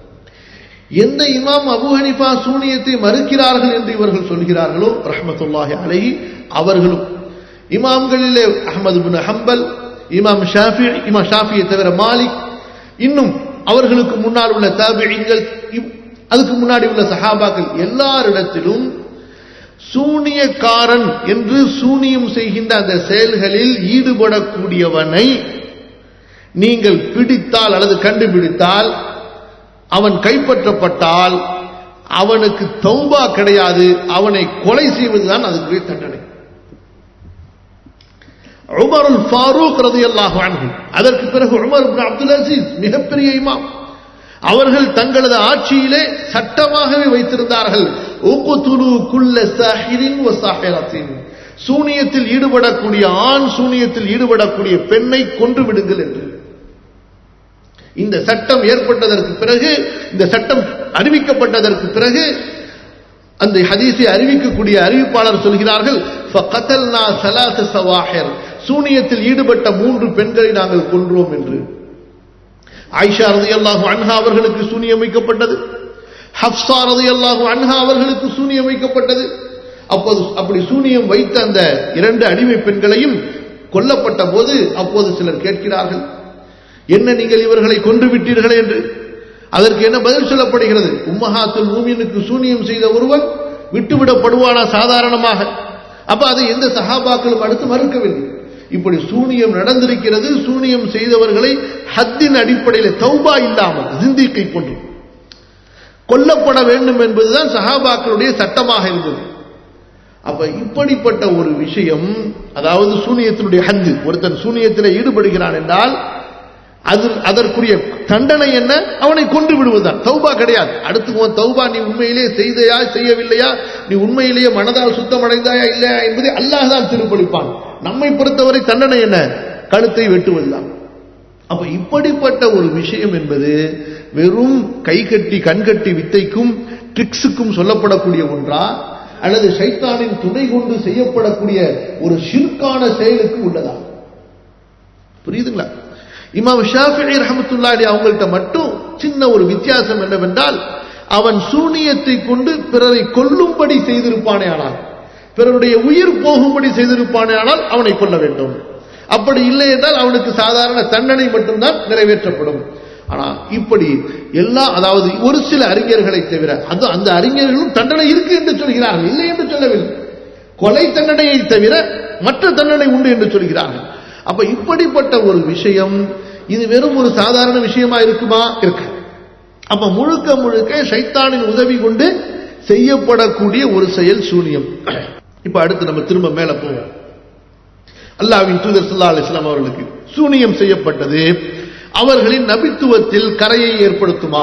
எந்த இமாம் அபூ ஹனீஃபா சூனியத்தை மறுக்கிறார்கள் என்று இவர்கள் சொல்கிறார்களோ ரஹ்மத்துல்லாஹி அலைஹி, அவர்களும் இமாம்களிலே அஹ்மது பின் ஹம்பல், இமாம் ஷாஃபி, இமாம் ஷாஃபியை தவிர மாலிக், இன்னும் அவர்களுக்கு முன்னால் உள்ள தாபிஈன்கள், அதுக்கு முன்னாடி உள்ள சஹாபாக்கள் எல்லாரிடத்திலும் சூனியக்காரன் என்று சூனியம் செய்கின்ற அந்த செயல்களில் ஈடுபடக்கூடியவனை நீங்கள் பிடித்தால் அல்லது கண்டுபிடித்தால், அவன் கைப்பற்றப்பட்டால் அவனுக்கு தௌபா கிடையாது, அவனை கொலை செய்வதுதான் அதுக்குரிய தண்டனை. உமருல் ஃபாரூக் ரலியல்லாஹு அன்ஹு, அதற்கு பிறகு உமர் இப்னு அப்துல் அஸீஸ், மிகப்பெரிய இமாம், அவர்கள் தங்களது ஆட்சியிலே சட்டமாகவே வைத்திருந்தார்கள், உக்துலு குல்ல சாஹிரின் வ சாஹிரத்தின், சூனியத்தில் ஈடுபடக்கூடிய ஆண், சூனியத்தில் ஈடுபடக்கூடிய பெண்ணை கொன்று விடுங்கள் என்று. இந்த சட்டம் ஏற்பட்டதற்கு பிறகு, இந்த சட்டம் அறிவிக்கப்பட்டதற்கு பிறகு அந்த ஹதீஸை அறிவிக்கக்கூடிய அறிவிப்பாளர் சொல்கிறார்கள், ஃபகதல்னா ஸலாஸ ஸவாஹிர், சூனியத்தில் ஈடுபட்ட மூன்று பெண்களை நாங்கள் கொன்றோம் என்று. ஆயிஷா ரலியல்லாஹு அன்ஹா அவர்களுக்கு சூனியம் வைக்கப்பட்டது, ஹப்ஸா ரலியல்லாஹு அன்ஹா அவர்களுக்கு சூனியம் வைக்கப்பட்டது. அப்போது அப்படி சூனியம் வைத்த அந்த இரண்டு அடிமை பெண்களையும் கொல்லப்பட்ட போது அப்போது சிலர் கேட்கிறார்கள், என்ன நீங்கள் இவர்களை கொன்று விட்டீர்களே என்று. அதற்கு என்ன பதில் சொல்லப்படுகிறது? உம்மஹாத்துல் மூமினுக்கு சூனியம் செய்த ஒருவன் விட்டுவிடப்படுவானா சாதாரணமாக? அப்ப அதை எந்த சஹாபாக்களும் அடுத்து மறுக்கவில்லை. இப்படி சூனியம் நடந்திருக்கிறது, சூனியம் செய்தவர்களை ஹத்தின் அடிப்படையில் தௌபா இல்லாமல் ஜிந்திக்கை கொண்டு கொல்லப்பட வேண்டும் என்பதுதான் சஹாபாக்களுடைய சட்டமாக இருந்தது. அப்ப இப்படிப்பட்ட ஒரு விஷயம், அதாவது சூனியத்தினுடைய ஹத்து, ஒருத்தன் சூனியத்தில் ஈடுபடுகிறான் என்றால் அது அதற்குரிய தண்டனை என்ன? அவனை கொன்று விடுவதுதான், தௌபா கிடையாது. அடுத்து உன் தௌபா நீ உண்மையிலேயே செய்தையா செய்யவில்லையா, நீ உண்மையிலேயே மனதால் சுத்தமடைந்தாயா இல்லையா என்பதை அல்லாஹ் தான் தீர்ப்பளிப்பான். நம்மை பொறுத்தவரை தண்டனை என்ன? கழுத்தை வெட்டுவதுதான். அப்ப இப்படிப்பட்ட ஒரு விஷயம் என்பது வெறும் கைகட்டி கண்கட்டி வித்தைக்கும் ட்ரிக்ஸுக்கும் சொல்லப்படக்கூடிய ஒன்றா, அல்லது ஷைத்தானின் துணை கொண்டு செய்யப்படக்கூடிய ஒரு ஷிர்கான செயலுக்கு உள்ளதா? புரியுதுங்களா? இமாம் ஷாஃபிஈ ரஹ்மத்துல்லாஹி அவங்கள்ட்ட மட்டும் சின்ன ஒரு வித்தியாசம் என்னவென்றால், அவன் சூனியத்தை கொண்டு பிறரை கொல்லும்படி செய்திருப்பானே ஆனால், பிறருடைய உயிர் போகும்படி செய்திருப்பானே ஆனால் அவனை கொல்ல வேண்டும். அப்படி இல்லை என்றால் அவனுக்கு சாதாரண தண்டனை மட்டும்தான் நிறைவேற்றப்படும். ஆனா இப்படி எல்லா, அதாவது ஒரு சில அறிஞர்களை தவிர, அது அந்த அறிஞர்களும் தண்டனை இருக்கு என்று சொல்கிறார்கள், இல்லை என்று சொல்லவில்லை. கொலை தண்டனையை தவிர மற்ற தண்டனை உண்டு என்று சொல்கிறார்கள். அப்ப இப்படிப்பட்ட ஒரு விஷயம் இது வெறும் ஒரு சாதாரண விஷயமா இருக்குமா? இருக்கு. அப்ப முழுக்க முழுக்க ஷைத்தானின் உதவி கொண்டு செய்யப்படக்கூடிய ஒரு செயல் சூனியம். இப்ப அடுத்து நம்ம திரும்ப மேல போவோம். அல்லாஹ்வின் தூதர் ஸல்லல்லாஹு அலைஹி வஸல்லம் அவர்களுக்கு சூனியம் செய்யப்பட்டது அவர்களின் நபித்துவத்தில் கரையை ஏற்படுத்துமா?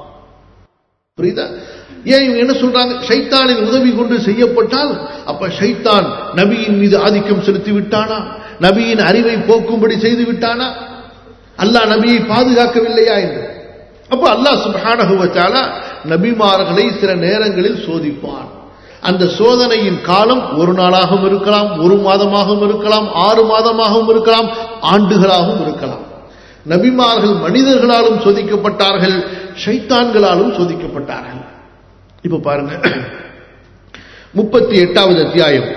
புரியுதா? ஏன் இவங்க என்ன சொல்றாங்க? ஷைத்தானின் உதவி கொண்டு செய்யப்பட்டால் அப்ப ஷைத்தான் நபியின் மீது ஆதிக்கம் செலுத்தி விட்டானா? நபியின் அறிவை போக்கும்படி செய்து விட்டானா? அல்லாஹ் நபியை பாதுகாக்கவில்லையா என்று. அப்ப அல்லாஹ் சுப்ஹானஹு வ தஆலா நபிமார்களை சில நேரங்களில் சோதிப்பான். அந்த சோதனையின் காலம் ஒரு நாளாகவும் இருக்கலாம், ஒரு மாதமாகவும் இருக்கலாம், ஆறு மாதமாகவும் இருக்கலாம், ஆண்டுகளாகவும் இருக்கலாம். நபிமார்கள் மனிதர்களாலும் சோதிக்கப்பட்டார்கள், ஷைத்தான்களாலும் சோதிக்கப்பட்டார்கள். இப்ப பாருங்க, முப்பத்தி எட்டாவது அத்தியாயம்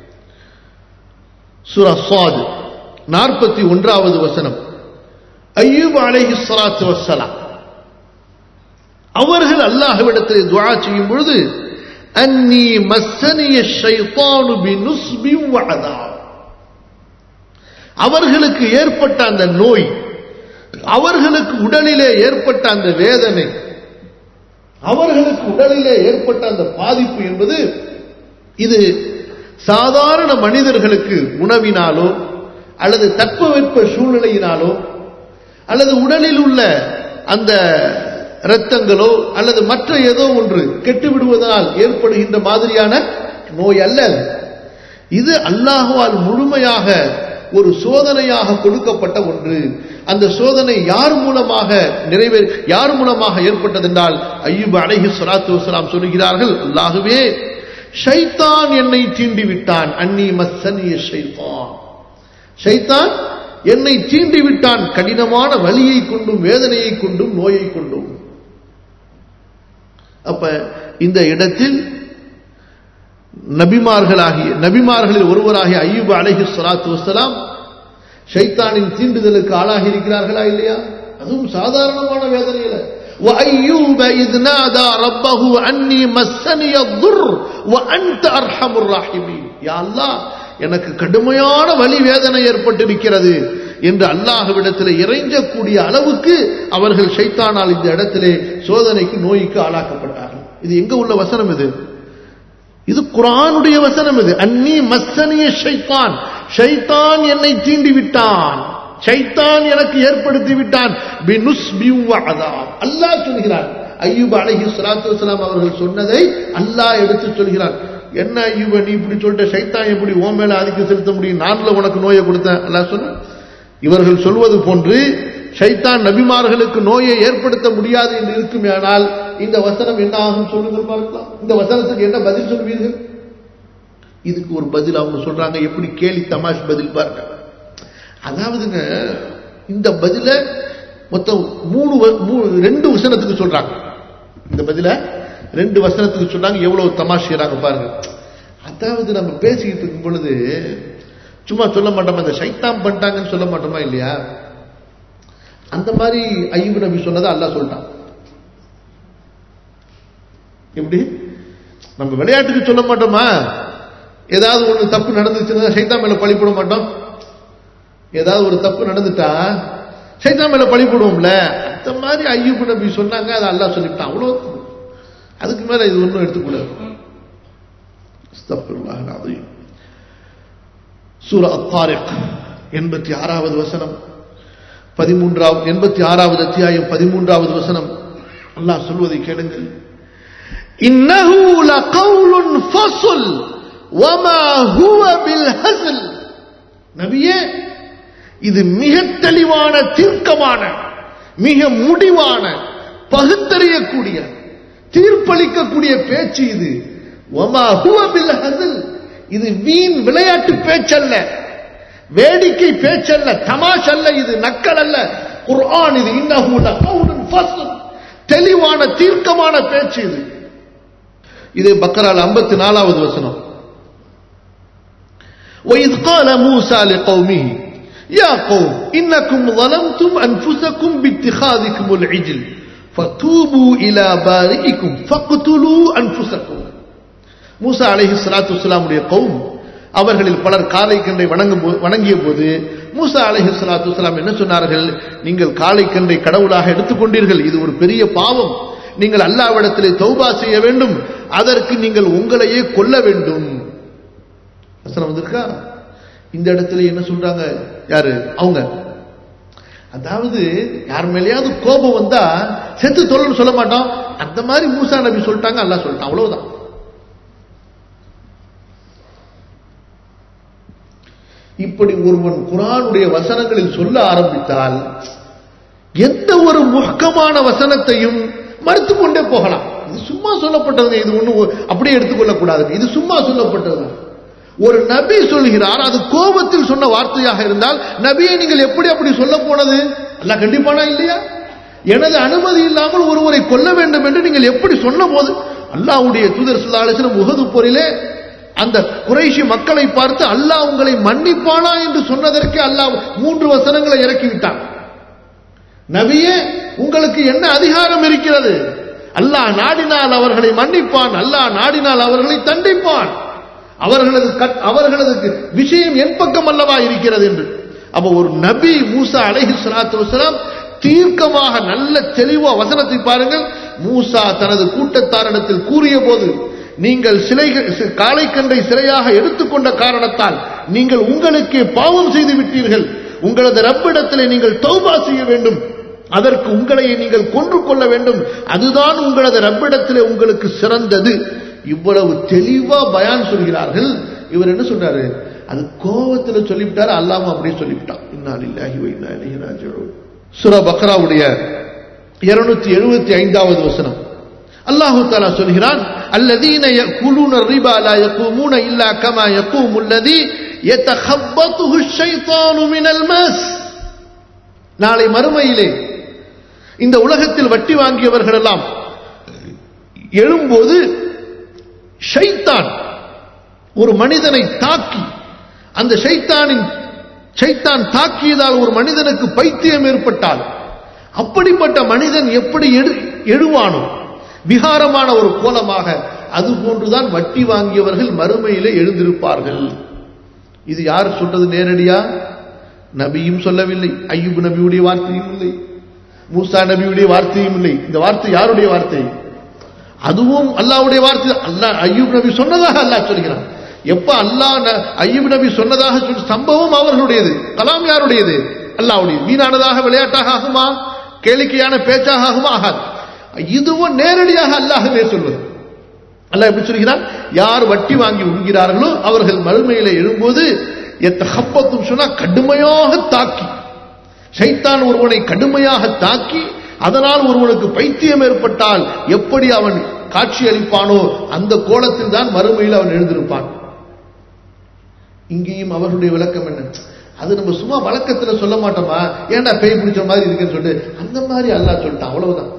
சூரா ஸாத் நாற்பத்தி ஒன்றாவது வசனம். அய்யூப் அலைஹிஸ்ஸலாத்து வஸ்ஸலாம் அவர்கள் அல்லாஹ்விடத்தில் துஆ செய்யும் பொழுது அன்னி மஸ்ஸனிய ஷைத்தானு பினுஸ்பி வ அதாப், அவர்களுக்கு ஏற்பட்ட அந்த நோய், அவர்களுக்கு உடலிலே ஏற்பட்ட அந்த வேதனை, அவர்களுக்கு உடலிலே ஏற்பட்ட அந்த பாதிப்பு என்பது இது சாதாரண மனிதர்களுக்கு உணவினாலோ அல்லது தட்பவெட்ப சூழ்நிலையினாலோ அல்லது உடலில் உள்ள அந்த இரத்தங்களோ அல்லது மற்ற ஏதோ ஒன்று கெட்டுவிடுவதால் ஏற்படுகின்ற மாதிரியான நோய் அல்ல. இது அல்லாஹ்வால் முழுமையாக ஒரு சோதனையாக கொடுக்கப்பட்ட ஒன்று. அந்த சோதனை யார் மூலமாக நிறைவே யார் மூலமாக ஏற்பட்டதென்றால் அய்யூப் அலைஹிஸ்ஸலாத்து வஸ்ஸலாம் சொல்கிறார்கள், அல்லாஹ்வே ஷைத்தான் என்னை தீண்டி விட்டான். அன்னி மஸ்ஸனிய ஷைத்தான், ஷைத்தான் என்னை தீண்டி விட்டான், கடினமான வலியை கொண்டும் வேதனையை கொண்டும் நோயை கொண்டும். அப்ப இந்த இடத்தில் நபிமார்களாகிய நபிமார்களில் ஒருவராகிய அய்யூப் அலைஹிஸ்ஸலாத்து வஸ்ஸலாம் ஷைத்தானின் தீண்டுதலுக்கு ஆளாகி இருக்கிறார்களா இல்லையா? அதுவும் சாதாரணமான வேதனை இல்ல. وَأَيُّوبَ إِذْ نَادَى رَبَّهُ أَنِّي مَسَّنِيَ الضُّرُّ وَأَنْتَ أَرْحَمُ الرَّاحِمِينَ, யா அல்லாஹ் எனக்கு கடுமையான வலி வேதனை ஏற்பட்டிருக்கிறது என்று அல்லாஹ்விடத்தில் இறைஞ்சக்கூடிய அளவுக்கு அவர்கள் ஷைத்தானால் இந்த இடத்திலே சோதனைக்கு நோய்க்கு ஆளாக்கப்பட்டார்கள். இது எங்க உள்ள வசனம்? இது இது குர்ஆனுடைய வசனம். இது அன்னி மஸ்ஸனிய ஷைத்தான், ஷைத்தான் என்னை தீண்டி விட்டான், ஷைத்தான் எனக்கு ஏற்படுத்தி விட்டான். பினுஸ்பி வ அதாப், அல்லாஹ் சொல்கிறார். அய்யூப் அலைஹிஸ்ஸலாத்து வஸ்ஸலாம் அவர்கள் சொன்னதை அல்லாஹ் எடுத்து சொல்கிறார். என்ன அய்யூப், நீ இப்படி சொல்லிட்ட, ஷைத்தான் எப்படி உன் மேல ஆதிக்கம் செலுத்த முடியும்? நான்ல உனக்கு நோயை கொடுத்தேன் அல்லாஹ் சொன்ன. இவர்கள் சொல்வது போன்று ஷைத்தான் நபிமார்களுக்கு நோயை ஏற்படுத்த முடியாது என்று இருக்குமேனால் இந்த வசனம் என்ன ஆகும் சொல்லுங்கள் பார்க்கலாம். இந்த வசனத்துக்கு என்ன பதில் சொல்வீர்கள்? இதுக்கு ஒரு பதில் அவங்க சொல்றாங்க. எப்படி கேலி தமாஷ் பதில் பாருங்க. அதாவதுங்க இந்த பதில மொத்தம் மூணு ரெண்டு வசனத்துக்கு சொல்றாங்க. இந்த பதில ரெண்டு வசனத்துக்கு சொன்னாங்க. எவ்வளவு தமாஷ் செய்றாங்க பாருங்க. அதாவது நம்ம பேசிக்கிட்டு இருக்கும் பொழுது சும்மா சொல்ல மாட்டோமா, இந்த ஷைத்தான் பண்ணிட்டாங்கன்னு சொல்ல மாட்டோமா இல்லையா? அந்த மாதிரி அய்யூப் நபி சொன்னதை அல்லாஹ் சொல்லிட்டான். எப்படி நம்ம விளையாட்டுக்கு சொல்ல மாட்டோமா? ஏதாவது ஒண்ணு தப்பு நடந்துச்சுன்னா ஷைத்தான் மேல பழி போட மாட்டோம். ஏதாவது ஒரு தப்பு நடந்துட்டா ஷைத்தான் மேல பழி போடுவோம்ல, அந்த மாதிரி அய்யூப் நபி சொன்னாங்க, அதை அல்லாஹ் சொல்லிட்டான். அவ்வளவு, அதுக்கு மேல இது ஒன்றும் எடுத்துக்கூடாது. அஸ்தக்ஃபிருல்லாஹ் அல்-அஸீம். சூரா அத்-தாரிக் எண்பத்தி ஆறாவது வசனம், பதிமூன்றாவது எண்பத்தி ஆறாவது அத்தியாயம் பதிமூன்றாவது வசனம். அல்லாஹ் சொல்வதை கேளுங்கள். இன்னஹு லகவுலுன் ஃபஸ்ல் வமா ஹுவ பில் ஹஸ்ல், நபியே இது மிக தெளிவான தீர்க்கமான மிக முடிவான பகுத்தறியக்கூடிய தீர்ப்பளிக்கக்கூடிய பேச்சு இது. வமா ஹுவ பில் ஹஸ்ல், இது வீண் விளையாட்டு பேச்சல்ல, வேடிக்கை பேச்சல்ல, தமாஷ் அல்ல, இது நக்கல் அல்ல, குர்ஆன் இது. இன்னஹு லகவுலுன் ஃபஸ்ல், தெளிவான தீர்க்கமான பேச்சு இது. இது பக்கரால ஐம்பத்தி நாலாவது வசனம். وَإِذْ قَالَ مُوسَى لِقَوْمِهِ يَا قَوْمِ إِنَّكُمْ ظَلَمْتُمْ أَنفُسَكُمْ بِاتِّخَاذِكُمُ الْعِجْلَ فَتُوبُوا إِلَى بَارِئِكُمْ فَاقْتُلُوا أَنفُسَكُمْ. மூசா அலைஹிஸ்ஸலாத்து வஸ்ஸலாமுடைய கௌம், அவர்களில் பலர் காளை கன்றை வணங்கிய போது மூசா அலைஹிஸ்ஸலாத்து வஸ்ஸலாம் என்ன சொன்னார்கள்? நீங்கள் காளை கன்றை கடவுளாக எடுத்துக்கொண்டீர்கள், இது ஒரு பெரிய பாவம், நீங்கள் அல்லாஹ்விடத்திலே தௌபா செய்ய வேண்டும், அதற்கு நீங்கள் உங்களையே கொல்ல வேண்டும். வசனம் வந்திருக்கா? இந்த இடத்துல என்ன சொல்றாங்க? யாரு அவங்க? அதாவது யார் மேலேயாவது கோபம் வந்தா செத்து தொல்லன்னு சொல்ல மாட்டோம், அந்த மாதிரி மூசா நபி சொல்லிட்டாங்க, அல்லாஹ் சொல்லிட்டான், அவ்வளவுதான். இப்படி ஒருவன் குர்ஆனுடைய வசனங்களில் சொல்ல ஆரம்பித்தால் எந்த ஒரு முஹ்கமான வசனத்தையும் மறுத்து கொண்டே போகலாம். இது சும்மா சொல்லப்பட்டது, இது ஒண்ணு அப்படியே எடுத்துக்கொள்ளக் கூடாது. இது சும்மா சொல்லப்பட்டது. ஒரு நபி சொல்கிறார், அது கோபத்தில் சொன்ன வார்த்தையாக இருந்தால் நபியை நீங்கள் எப்படி அப்படி சொல்ல போனது? அல்லாஹ் கண்டிப்பானா இல்லையா? எனது அனுமதி இல்லாமல் ஒருவரை கொல்ல வேண்டும் என்று நீங்கள் எப்படி சொன்ன போது? அல்லாஹ்வுடைய தூதர் ஸல்லல்லாஹு அலைஹி வஸல்லம் உஹது போரிலே அந்த குறைஷி மக்களை பார்த்து அல்லாஹ் உங்களை மன்னிப்பானா என்று சொன்னதற்கு அல்லாஹ் மூன்று வசனங்களை இறக்கி விட்டான். நபியே, உங்களுக்கு என்ன அதிகாரம் இருக்கிறது? அல்லாஹ் நாடினால் அவர்களை மன்னிப்பான், அல்லாஹ் நாடினால் அவர்களை தண்டிப்பான். அவர்களது அவர்களது விஷயம் என் பக்கம் அல்லவா இருக்கிறது என்று. அப்ப ஒரு நபி மூசா அலைஹிஸ்ஸலாத்து வஸலாம் தீர்க்கமாக நல்ல தெளிவா வசனத்தை பாருங்கள். மூசா தனது கூட்டத்தாரிடத்தில் கூறிய போது, நீங்கள் சிலை காளைக்கன்றை சிலையாக எடுத்துக்கொண்ட காரணத்தால் நீங்கள் உங்களுக்கே பாவம் செய்து விட்டீர்கள். உங்களது ரப்பிடத்திலே நீங்கள் தௌபா செய்ய வேண்டும். அதற்கு உங்களை நீங்கள் கொன்று கொள்ள வேண்டும். அதுதான் உங்களது ரப்பிடத்திலே உங்களுக்கு சிறந்தது. இவ்வளவு தெளிவா பயான் சொல்கிறார்கள். இவர் என்ன சொல்றாரு? அது கோபத்தில் சொல்லிவிட்டார், அல்லாம அப்படியே சொல்லிவிட்டான். இன்னா லில்லாஹி வ இன்னா இலைஹி ராஜிஊன். சூரா பக்ராவுடைய இருநூற்று எழுபத்தி ஐந்தாவது வசனம். அல்லாஹ் தஆலா சொல்கிறான், அல்லதீன யகுலூன ரிபா லா யகூமூன இல்லா கமா யகூமுல் லதீ யதகப்பத்துஹு ஷைத்தானு மினல் மஸ். நாளை மறுமையிலே இந்த உலகத்தில் வட்டி வாங்கியவர்கள் எல்லாம் எழும்போது ஷைத்தான் ஒரு மனிதனை தாக்கி, அந்த ஷைத்தானின் ஷைத்தான் தாக்கியதால் ஒரு மனிதனுக்கு பைத்தியம் ஏற்பட்டால் அப்படிப்பட்ட மனிதன் எப்படி எழுவானோ விகாரமான ஒரு கோலமாக, அது போன்றுதான் வட்டி வாங்கியவர்கள் மறுமையிலே எழுந்திருப்பார்கள். இது யார் சொல்றது? நேரடியா நபியும் சொல்லவில்லை, அய்யூப் நபியுடைய வார்த்தையும் இல்லை, மூசா நபியுடைய வார்த்தையும் இல்லை. இந்த வார்த்தை யாருடைய வார்த்தை? அதுவும் அல்லாஹ்வுடைய வார்த்தை. அல்லாஹ் அய்யூப் நபி சொன்னதாக அல்லாஹ் சொல்கிறான். எப்ப அல்லாஹ் அய்யூப் நபி சொன்னதாக சொன்ன சம்பவம் அவர்களுடையது, கலாம் யாருடையது? அல்லாஹ்வுடைய. வீணானதாக விளையாட்டாக ஆகுமா? கேளிக்கையான பேச்சாக ஆகுமா? ஆகாது. இதுவும் நேரடியாக அல்லாஹ்வே சொல்வது. அல்லாஹ் எப்படி சொல்கிறான்? யார் வட்டி வாங்கி உண்கிறார்களோ அவர்கள் மறுமையிலே எழும்போது எத்தஹப்பத்தும் சொன்னா கடுமையாக தாக்கி, ஷைத்தான் ஒருவனை கடுமையாக தாக்கி அதனால் ஒருவனுக்கு பைத்தியம் ஏற்பட்டால் எப்படி அவன் காட்சி அளிப்பானோ அந்த கோலத்தில் தான் மறுமையில் அவன் எழுந்திருப்பான். இங்கேயும் அவர்களுடைய விளக்கம் என்ன? அது நம்ம சும்மா வழக்கத்தில் சொல்ல மாட்டோமா, ஏன்டா பேய் பிடிச்ச மாதிரி இருக்குன்னு சொல்லிட்டு அந்த மாதிரி அல்லாஹ் சொல்லிட்டான், அவ்வளவுதான்.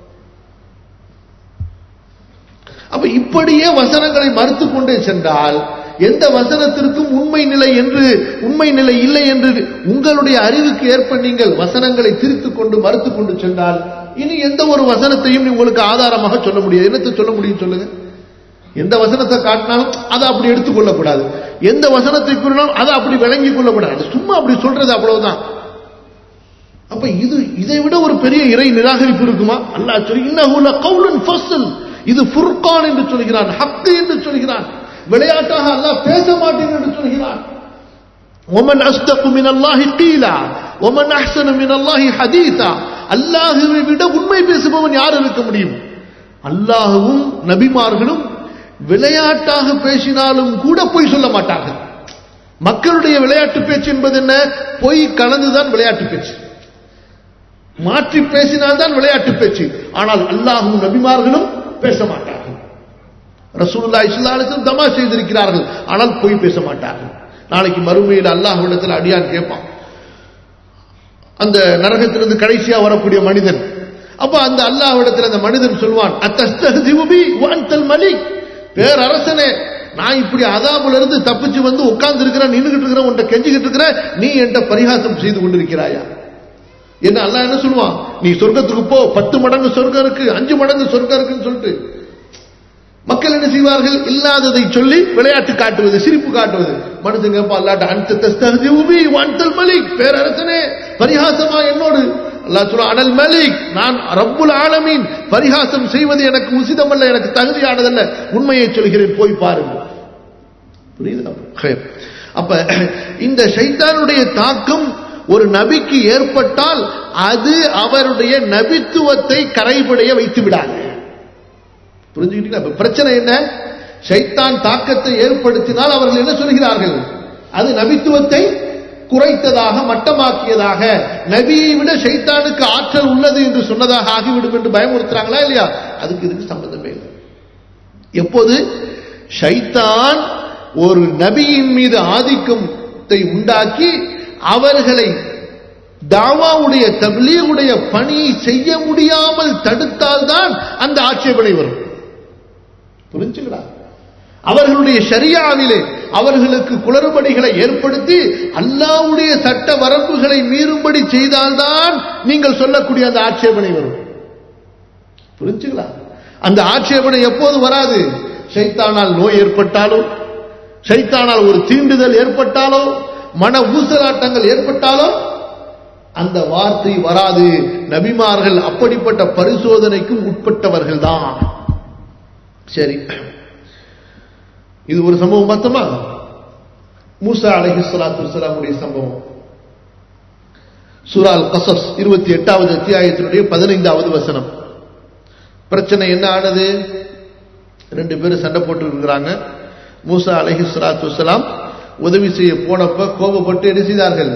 அப்ப இப்படியே வசனங்களை மறுத்து கொண்டே சென்றால் எந்த வசனத்திற்கும் உண்மை நிலை என்று உண்மை நிலை இல்லை என்று உங்களுடைய அறிவுக்கு ஏற்ப நீங்கள் வசனங்களை திரித்துக் கொண்டு மறுத்து கொண்டு சென்றால் இனி எந்த ஒரு வசனத்தையும் உங்களுக்கு ஆதாரமாக சொல்ல முடியாது. என்னத்தை சொல்ல முடியும் சொல்லுங்க? எந்த வசனத்தை காட்டினாலும் அதை அப்படி எடுத்துக்கொள்ளக்கூடாது, எந்த வசனத்தை கூறினாலும் அதை அப்படி விளங்கிக் கொள்ளக்கூடாது. சும்மா அப்படி சொல்றது அவ்வளவுதான். அப்ப இது இதை விட ஒரு பெரிய இறை நிராகரிப்பு இருக்குமா? அல்லாஹ் சொல்லி இன்னஹு லகவுலுன் ஃபஸ்ல், இது ஃபுர்கான் என்று சொல்கிறான், ஹக் என்று சொல்கிறான். விளையாட்டாக அல்லாஹ் பேச மாட்டேன் என்று சொல்கிறான். ومن اصدق من الله قيلا ومن احسن من الله حديثا. அல்லாஹ்வை விட உண்மை பேசுபவன் யார் இருக்க முடியும்? அல்லாஹ்வும் நபிமார்களும் விளையாட்டாக பேசினாலும் கூட பொய் சொல்ல மாட்டார்கள். மக்களுடைய விளையாட்டு பேச்சு என்பது என்ன? பொய் கலந்துதான் விளையாட்டு பேச்சு, மாற்றி பேசினால்தான் விளையாட்டு பேச்சு. ஆனால் அல்லாஹ்வும் நபிமார்களும் பேச மாட்டார்கள். ரசூலுல்லாஹி ஸல்லல்லாஹு அலைஹி வஸல்லம் தமா செய்திருக்கிறார்கள், ஆனால் பொய் பேச மாட்டார்கள். நாளைக்கு மறுமையில் அல்லாஹ்விடத்தில் அடியான் கேட்பான், அந்த நரகத்திலிருந்து கடைசியா வரக்கூடிய மனிதன். அப்ப அந்த அல்லாஹ்விடத்தில் அந்த மனிதன் சொல்வான், அத்தஸ்தஹ்திஉ பி வ அன்தல் மலிக், பேரரசனே, நான் இப்படி அதாபுல இருந்து தப்பிச்சு வந்து உட்கார்ந்து இருக்கிறேன், நின்றுகிட்டு இருக்கிறேன், உன்னை கெஞ்சிக்கிட்டு இருக்கிற, நீ என்கிட்ட பரிகாசம் செய்து கொண்டிருக்கிறாயா? என்ன அல்லாஹ் என்ன சொல்லுவான்? நீ சொர்க்கத்துக்கு போ, பத்து மடங்கு சொர்க்கம் இருக்கு, அஞ்சு மடங்கு சொர்க்கம் இருக்குன்னு சொல்லிட்டு மக்கள் என்ன செய்வார்கள்? இல்லாததை சொல்லி விளையாட்டு காட்டுவது, சிரிப்பு காட்டுவது. மனுஷங்க அல்லாஹ்ட்ட அன்த தஸ்தஹ்திஉ பி வ அன்தல் மலிக், பேரரசனே பரிகாசமா என்னோடு? அல்லாஹ் சொல்றான், அனல் மலிக், நான் ரப்புல் ஆலமீன், பரிகாசம் செய்வது எனக்கு உசிதமல்ல, எனக்கு தகுதியானதல்ல, உண்மையை சொல்கிறேன், போய் பாருங்க. புரியுதா? அப்ப இந்த ஷைத்தானுடைய தாக்கம் ஒரு நபிக்கு ஏற்பட்டால் அது அவருடைய நபித்துவத்தை கரைபடைய வைத்து விடாது. புரிஞ்சுக்கிட்டீங்களா? பிரச்சனை என்ன? ஷைத்தான் தாக்கத்தை ஏற்படுத்தினால் அவர்கள் என்ன சொல்கிறார்கள்? அது நபித்துவத்தை குறைத்ததாக மட்டமாக்கியதாக, நபியை விட ஷைத்தானுக்கு ஆற்றல் உள்ளது என்று சொன்னதாக ஆகிவிடும் என்று பயமுறுத்துறாங்களா இல்லையா? அதுக்கு இதுக்கு சம்பந்தமே இல்லை. எப்போது ஷைத்தான் ஒரு நபியின் மீது ஆதிக்கத்தை உண்டாக்கி அவர்களை தாவாவுடைய தப்லீகுடைய பணியை செய்ய முடியாமல் தடுத்தால்தான் அந்த ஆட்சேபனை வரும். புரிஞ்சுங்களா? அவர்களுடைய ஷரியாவிலே அவர்களுக்கு குளறுபடிகளை ஏற்படுத்தி அல்லாஹ்வுடைய சட்ட வரம்புகளை மீறும்படி செய்தால்தான் நீங்கள் சொல்லக்கூடிய அந்த ஆட்சேபனை வரும். புரிஞ்சுங்களா? அந்த ஆட்சேபனை எப்போது வராது? ஷைத்தானால் நோய் ஏற்பட்டாலோ, ஷைத்தானால் ஒரு தீண்டுதல் ஏற்பட்டாலோ, மன ஊசலாட்டங்கள் ஏற்பட்டாலோ அந்த வார்த்தை வராது. நபிமார்கள் அப்படிப்பட்ட பரிசோதனைக்கும் உட்பட்டவர்கள் தான். சரி, இது ஒரு சம்பவம் பார்த்தோமா? மூசா அலைஹிஸ்ஸலாத்து வஸ்ஸலாமுடைய சம்பவம். சூரா அல் கஸஸ் இருபத்தி எட்டாவது அத்தியாயத்தினுடைய பதினைந்தாவது வசனம். பிரச்சனை என்ன ஆனது? ரெண்டு பேரும் சண்டை போட்டு இருக்கிறாங்க. மூசா அலைஹிஸ்ஸலாத்து வஸ்ஸலாம் உதவி செய்ய போனப்ப கோபப்பட்டு என்ன செய்தார்கள்?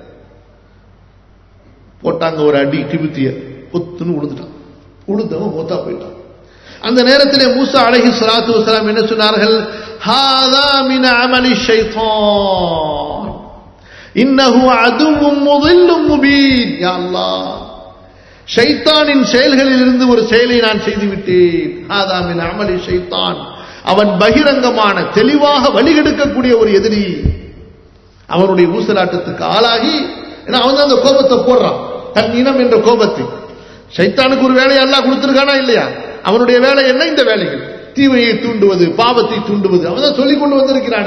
போட்டாங்க ஒரு அடி, கிபித்திய பொத்துன்னு உழுந்துட்டான். உழுந்தவன் மூத்தா போயிட்டான். அந்த நேரத்திலே மூசா அலைஹிஸ்ஸலாத்து வஸ்ஸலாம் என்ன சொன்னார்கள்? ஹாதா மின் அமலி ஷைத்தான் இன்னஹு அதுவும் முதில்லும் முபீன். யா அல்லாஹ், ஷைத்தானின் செயல்களில் இருந்து ஒரு செயலை நான் செய்து விட்டேன். ஹாதா மின் அமலி ஷைத்தான், அவன் பகிரங்கமான தெளிவாக வழிகெடுக்கக்கூடிய ஒரு எதிரி. அவனுடைய ஊசலாட்டத்துக்கு ஆளாகி, அவன் தான் அந்த கோபத்தை போடுறான், தன் இனம் என்ற கோபத்தை. ஷைத்தானுக்கு ஒரு வேலையை அல்லாஹ் கொடுத்திருக்கானா இல்லையா? அவனுடைய வேலை என்ன? இந்த வேலைகள், தீமையை தூண்டுவது, பாவத்தை தூண்டுவது. அவன் தான் சொல்லிக் கொண்டு வந்திருக்கிறான்.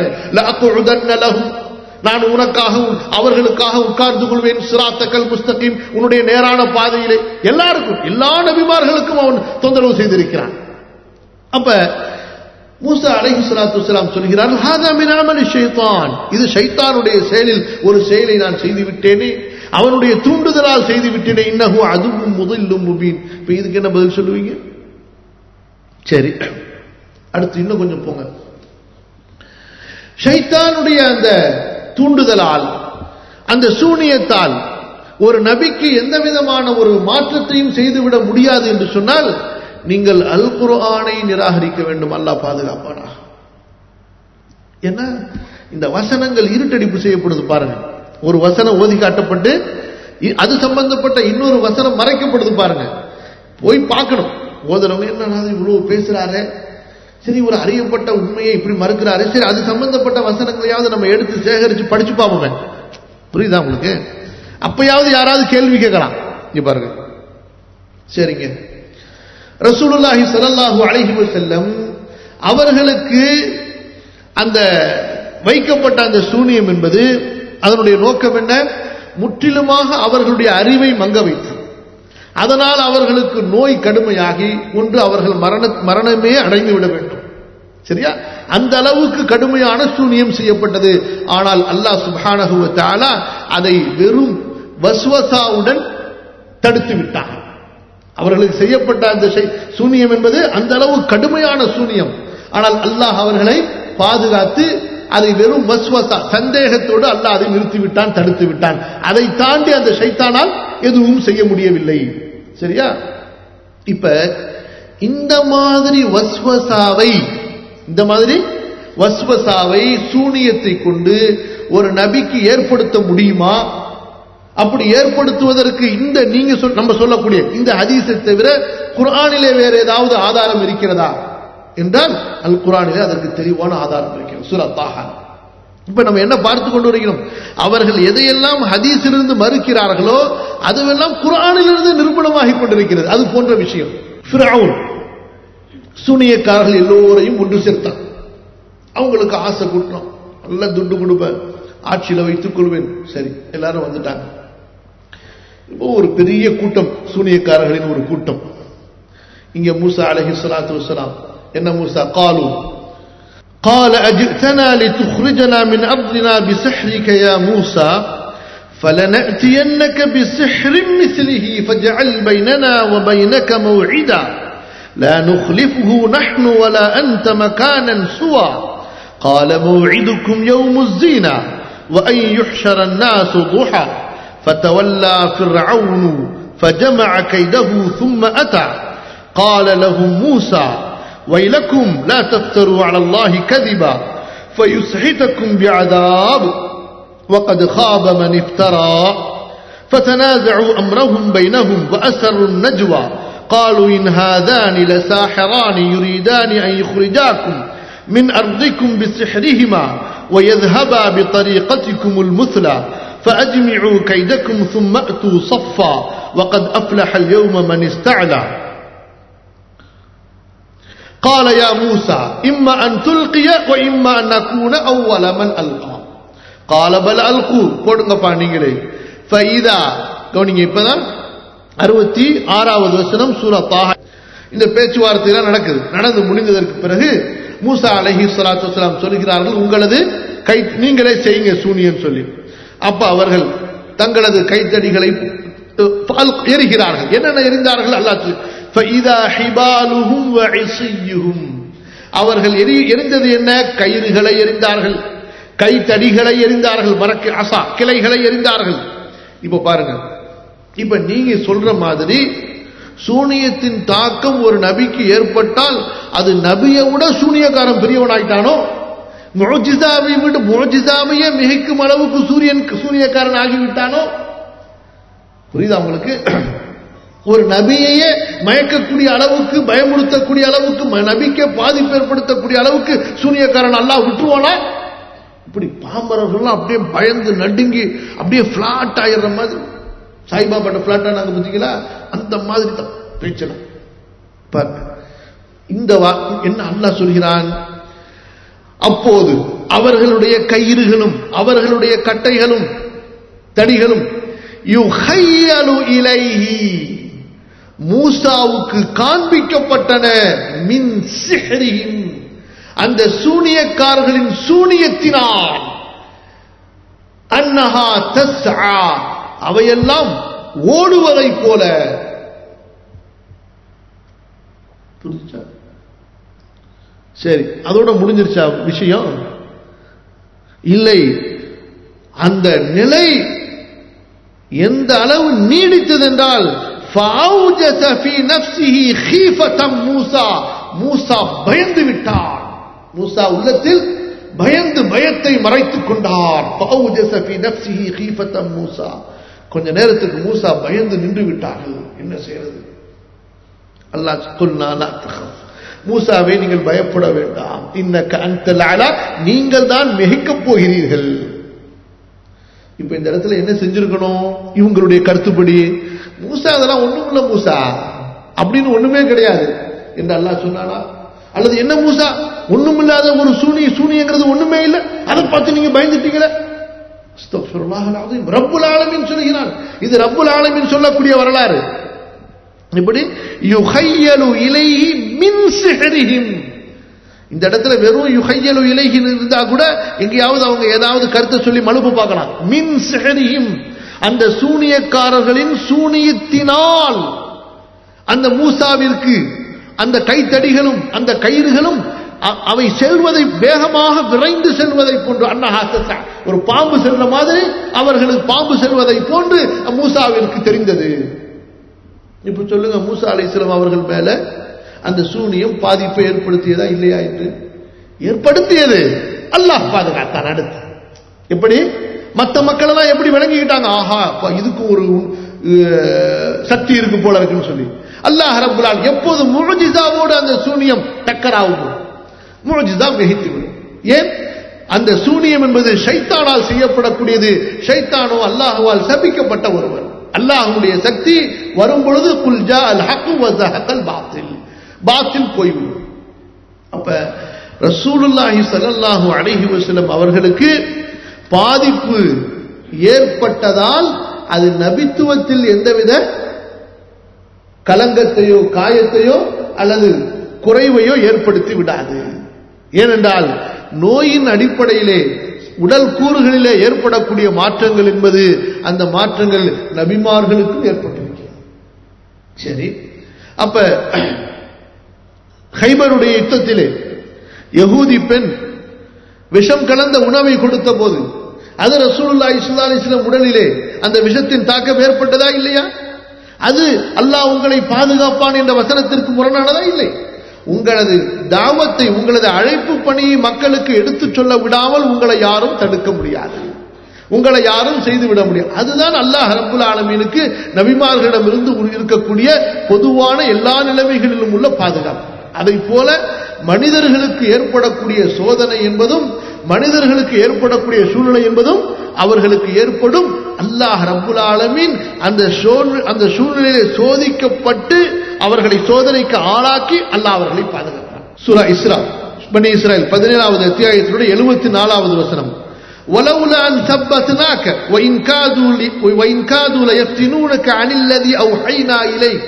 நான் உனக்காக அவர்களுக்காக உட்கார்ந்து கொள்வேன், சிராத்தக்கல் முஸ்தகீம், உன்னுடைய நேரான பாதையிலே. எல்லாருக்கும், எல்லா நபிமார்களுக்கும் அவன் தொந்தரவு செய்திருக்கிறான். அப்ப மூசா அலைஹிஸ்ஸலாத்து வஸ்ஸலாம் சொல்கிறார், ஹாதா மின் அமலி ஷைத்தான், இது ஷைத்தானுடைய செயலில் ஒரு செயலை நான் செய்து விட்டேனே, அவனுடைய தூண்டுதலால் செய்து விட்டேனே. இன்னஹு அதுவும் முதில்லும் முபீன். இப்ப இதுக்கு என்ன பதில் சொல்லுவீங்க? சரி, அடுத்து இன்னும் கொஞ்சம் போங்க. ஷைத்தானுடைய அந்த தூண்டுதலால், அந்த சூனியத்தால் ஒரு நபிக்கு எந்த விதமான ஒரு மாற்றத்தையும் செய்துவிட முடியாது என்று சொன்னால் நீங்கள் அல் குர்ஆனை நிராகரிக்க வேண்டும். அல்லாஹ் பாதுகாப்பானா. என்ன இந்த வசனங்கள் இருட்டடிப்பு செய்யப்படுது பாருங்க. ஒரு வசனம் ஓதி காட்டப்பட்டு அது சம்பந்தப்பட்ட இன்னொரு வசனம் மறைக்கப்படுது பாருங்க. போய் பார்க்கணும். ஓதுறவங்க என்ன இவ்வளவு பேசுறாரு, சரி ஒரு அறியப்பட்ட உண்மையை இப்படி மறுக்கிறாரு, சரி அது சம்பந்தப்பட்ட வசனங்களையாவது நம்ம எடுத்து சேகரிச்சு படிச்சு பார்ப்போமே. புரியுதா உங்களுக்கு? அப்பயாவது யாராவது கேள்வி கேட்கலாம். இங்க பாருங்க. சரிங்க, ரசூலுல்லாஹி ஸல்லல்லாஹு அலைஹி வஸல்லம் அவர்களுக்கு அந்த வைக்கப்பட்ட அந்த சூனியம் என்பது அதனுடைய நோக்கம் என்ன? முற்றிலுமாக அவர்களுடைய அறிவை மங்க வைத்து, அதனால் அவர்களுக்கு நோய் கடுமையாகி ஒன்று அவர்கள் மரண மரணமே அடைந்து விட வேண்டும். சரியா? அந்த அளவுக்கு கடுமையான சூனியம் செய்யப்பட்டது. ஆனால் அல்லாஹ் சுப்ஹானஹு வ தஆலா அதை வெறும் வஸ்வசாவுடன் தடுத்து விட்டார். அவர்களுக்கு செய்யப்பட்ட அந்த சூனியம் என்பது அந்த அளவு கடுமையான சூனியம். ஆனால் அல்லாஹ் அவர்களை பாதுகாத்து அதை வெறும் வஸ்வசா, சந்தேகத்தோடு அல்லாஹ் அதை நிறுத்திவிட்டான், தடுத்து விட்டான். அதை தாண்டி அந்த ஷைத்தானால் எதுவும் செய்ய முடியவில்லை. சரியா? இப்ப இந்த மாதிரி வஸ்வசாவை இந்த மாதிரி வஸ்வசாவை சூனியத்தை கொண்டு ஒரு நபிக்கு ஏற்படுத்த முடியுமா? அப்படி ஏற்படுத்துவதற்கு இந்த நீங்க நம்ம சொல்லக்கூடிய இந்த ஹதீஸை தவிர குர்ஆனிலே வேற ஏதாவது ஆதாரம் இருக்கிறதா என்றால் அல் குர்ஆனிலே அதற்கு தெளிவான ஆதாரம் இருக்கிறது. சூரா தாஹா. இப்ப நம்ம என்ன பார்த்து கொண்டு வருகிறோம்? அவர்கள் எதையெல்லாம் ஹதீஸிலிருந்து மறுக்கிறார்களோ அதுவெல்லாம் குர்ஆனிலிருந்து நிரூபணமாகி கொண்டிருக்கிறது. அது போன்ற விஷயம். ஃபிரௌன் சூனியக்காரர்கள் எல்லோரையும் ஒன்று சேர்த்தான். அவங்களுக்கு ஆசை கூட்டணும், நல்ல துண்டு கொடுப்பேன், ஆட்சியில வைத்துக் கொள்வேன். சரி, எல்லாரும் வந்துட்டாங்க. இப்போ ஒரு பெரிய கூட்டம், சூனியக்காரர்களின் ஒரு கூட்டம். இங்க மூசா அலைஹிஸ்ஸலாத்து வஸ்ஸலாம் என்ன மூசா قالوا قال اجئتنا لتخرجنا من ارضنا بسحرك يا موسى فلنأتينك بسحر مثله فاجعل بيننا وبينك موعدا لا نخلفه نحن ولا أنت مكانا سوى قال موعدكم يوم الزينة وأن يحشر الناس ضحى فتولى فرعون فجمع كيده ثم أتى قال لهم موسى ويلكم لا تفتروا على الله كذبا فيسحتكم بعذاب وقد خاب من افترى فتنازعوا أمرهم بينهم وأسروا النجوى قالوا إن هذان لساحران يريدان أن يخرجاكم من أرضكم بسحرهما ويذهبا بطريقتكم المثلى فأجمعوا كيدكم ثم أتوا صفا وقد أفلح اليوم من استعلى قال يا موسى إما أن تلقي وإما أن نكون أول من ألقى قال بل ألقوا போடுங்கப்பா நீங்களே فإذا கவனிங்க இப்பதான் அறுபத்தி ஆறாவது வசனம் சூரா தாஹா. இந்த பேச்சுவார்த்தை எல்லாம் நடக்குது. நடந்து முடிந்ததற்கு பிறகு மூசா அலைஹிஸ்ஸலாத்து வஸலாம் சொல்கிறார்கள், உங்களது கை நீங்களே செய்யுங்க சூனியம் சொல்லி. அப்ப அவர்கள் தங்களது கைத்தடிகளை எரிகிறார்கள். என்னென்ன எரிந்தார்கள்? அல்லாஹ் فإذا حبالهم وعصيهم அவர்கள் எரிந்தது என்ன? கயிறுகளை எரிந்தார்கள், கைத்தடிகளை எரிந்தார்கள், மரக்கு அசா கிளைகளை எரிந்தார்கள். இப்ப பாருங்க, இப்ப நீங்க சொல்ற மாதிரி சூனியத்தின் தாக்கம் ஒரு நபிக்கு ஏற்பட்டால் அது நபியை விட சூனியக்காரன் பெரியவனாயிட்டானோ, முஜிசாவை விட முஜிசாவையே மிகைக்கும் அளவுக்கு சூரியன் சூனியக்காரன் ஆகிவிட்டானோ? புரியுதா உங்களுக்கு? ஒரு நபியையே மயக்கக்கூடிய அளவுக்கு, பயமுறுத்தக்கூடிய அளவுக்கு, நபிக்கே பாதிப்பு ஏற்படுத்தக்கூடிய அளவுக்கு சூனியக்காரன் அல்லாஹ் விட்டுருவானா? இப்படி பாம்பரர்கள்லாம் அப்படியே பயந்து நடுங்கி அப்படியே பிளாட் ஆயிடுற மாதிரி, சாய்பாபாட்ட பிளாட் ஆனாங்க பார்த்தீங்களா, அந்த மாதிரி தான் பேச்சலாம். பாருங்க இந்த என்ன அல்லாஹ் சொல்கிறான், அப்போது அவர்களுடைய கயிறுகளும் அவர்களுடைய கட்டைகளும் தடிகளும் யுஹையலு இலைஹி மூசாவுக்கு காண்பிக்கப்பட்டன, மின் சிஹ்ரிஹிம் அந்த சூனியக்காரர்களின் சூனியத்தினால், அன்னஹா தஸ்ஆ அவையெல்லாம் ஓடுவதை போல. புரிஞ்சுச்சா? சரி, அதோட முடிஞ்சிருச்சா விஷயம்? இல்லை, அந்த நிலை எந்த அளவு நீடித்தது என்றால் فَأَوْجَسَ فِي نَفْسِهِ خِيفَةً மூசா மூசா பயந்து விட்டார். மூசா உள்ளத்தில் பயந்து பயத்தை மறைத்துக் கொண்டார். فَأَوْجَسَ فِي نَفْسِهِ خِيفَةً மூசா கொஞ்ச நேரத்துக்கு மூசா பயந்து நின்று விட்டார்கள். என்ன செய்யறது? அல்லாஹ் قُلْنَا لَا تَخَفْ மூசாவே நீங்கள் பயப்பட வேண்டாம், இன்னக அன்தல் அலா நீங்கள் தான் மிகைக்கப் போகிறீர்கள். இப்ப இந்த இடத்துல என்ன செஞ்சிருக்கணும்? இவங்களுடைய கருத்துப்படி மூசா அதெல்லாம் ஒண்ணும் இல்ல மூசா அப்படின்னு ஒண்ணுமே கிடையாது என்று அல்லாஹ் சொன்னானா? அல்லது என்ன மூசா ஒண்ணுமில்லாத ஒரு சூனி சூனியங்கிறது ஒண்ணுமே இல்லை, அதை பார்த்து நீங்க பயந்துட்டீங்களே? அஸ்தக்ஃபிருல்லாஹ் அல்-அஸீம். ரப்புல் ஆலமீன் சொல்கிறான், இது ரப்புல் ஆலமீன் சொல்லக்கூடிய வரலாறு. இப்படி யுஹையலு இலைஹி மின் சிஹ்ரிஹிம், இந்த இடத்துல வெறும் யுஹையலு இலைஹி இருந்தா கூட எங்கேயாவது அவங்க ஏதாவது கருத்தை சொல்லி மழுப்பு பார்க்கலாம். மின் சிஹ்ரிஹிம் அந்த சூனியக்காரர்களின் சூனியத்தினால் அந்த மூசாவிற்கு அந்த கைத்தடிகளும் அந்த கயிறுகளும் அவை செல்வதை வேகமாக விரைந்து செல்வதை போன்று, அன்னஹாச ஒரு பாம்பு செல்ற மாதிரி அவர்களுக்கு பாம்பு செல்வதை போன்று மூசாவிற்கு தெரிந்தது. இப்ப சொல்லுங்க, மூசா அலைஹிஸ்ஸலாம் அவர்கள் மேல அந்த சூனியம் பாதிப்பை ஏற்படுத்தியதா இல்லையா என்று? ஏற்படுத்தியது. அல்லாஹ் பாதுகாத்தான். அடுத்து எப்படி மற்ற மக்கள் எல்லாம் எப்படி விளங்கிக்கிட்டாங்க, ஆஹா இதுக்கு ஒரு சக்தி இருக்கு போல இருக்குன்னு சொல்லி. அல்லாஹ் ரப்புல் ஆலமீன் எப்போது முஅஜிஸாவோடு அந்த சூனியம் டக்கராகும், முஅஜிஸா மிகைத்துவிடும். ஏன்? அந்த சூனியம் என்பது ஷைத்தானால் செய்யப்படக்கூடியது. ஷைத்தானோ அல்லாஹ்வால் சபிக்கப்பட்ட ஒருவர். அல்லாஹ்வுடைய சக்தி வரும் பொழுது குல் ஜா அல் ஹக் வ ஸஹகல் பாத்தில், பாத்தில் போய்விடும். அப்ப ரசூலுல்லாஹி ஸல்லல்லாஹு அலைஹி வஸல்லம் அவர்களுக்கு பாதிப்பு ஏற்பட்டதால் அது நபித்துவத்தில் எந்தவித கலங்கத்தையோ காயத்தையோ அல்லது குறைவையோ ஏற்படுத்தி விடாது. ஏனென்றால் நோயின் அடிப்படையிலே உடல் கூறுகளிலே ஏற்படக்கூடிய மாற்றங்கள் என்பது அந்த மாற்றங்கள் நபிமார்களுக்கும் ஏற்பட்டிருக்கிறது. சரி, அப்ப ஹைபருடைய யுத்தத்திலே யகூதி பெண் விஷம் கலந்த உணவை கொடுத்த போது அது ரசூலுல்லாஹி ஸல்லல்லாஹு அலைஹி வஸல்லம் உடலிலே அந்த விஷத்தின் தாக்கம் ஏற்பட்டதா இல்லையா? அது அல்லாஹ் உங்களை பாதுகாப்பான் என்ற வசனத்திற்கு முரணானதா இல்லை? உங்களது தாவத்தை, உங்களது அழைப்பு பணியை மக்களுக்கு எடுத்துச் சொல்ல விடாமல் உங்களை யாரும் தடுக்க முடியாது, உங்களை யாரும் செய்துவிட முடியாது. அதுதான் அல்லாஹ் ரப்புல் ஆலமீனுக்கு நபிமார்களிடமிருந்து இருக்கக்கூடிய பொதுவான எல்லா நிலைமைகளிலும் உள்ள பாதுகாப்பு. அதை போல மனிதர்களுக்கு ஏற்படக்கூடிய சோதனை என்பதும் மனிதர்களுக்கு ஏற்படக்கூடிய சூழ்நிலை என்பதும் அவர்களுக்கு ஏற்படும். அல்லாஹ் ரப்புல் ஆலமீன் அந்த அந்த சூழ்நிலையிலே சோதிக்கப்பட்டு அவர்களை சோதனைக்கு ஆளாக்கி அல்லாஹ் அவர்களை பாதுகாப்பார். சூரா இஸ்ரா, பனி இஸ்ராயீல் பதினேழாவது அத்தியாயத்தினுடைய எழுபத்தி நாலாவது வசனம். ولولا أن ثبتناك وإن كادوا وإن كادوا ليفتنونك عن الذي أوحينا إليك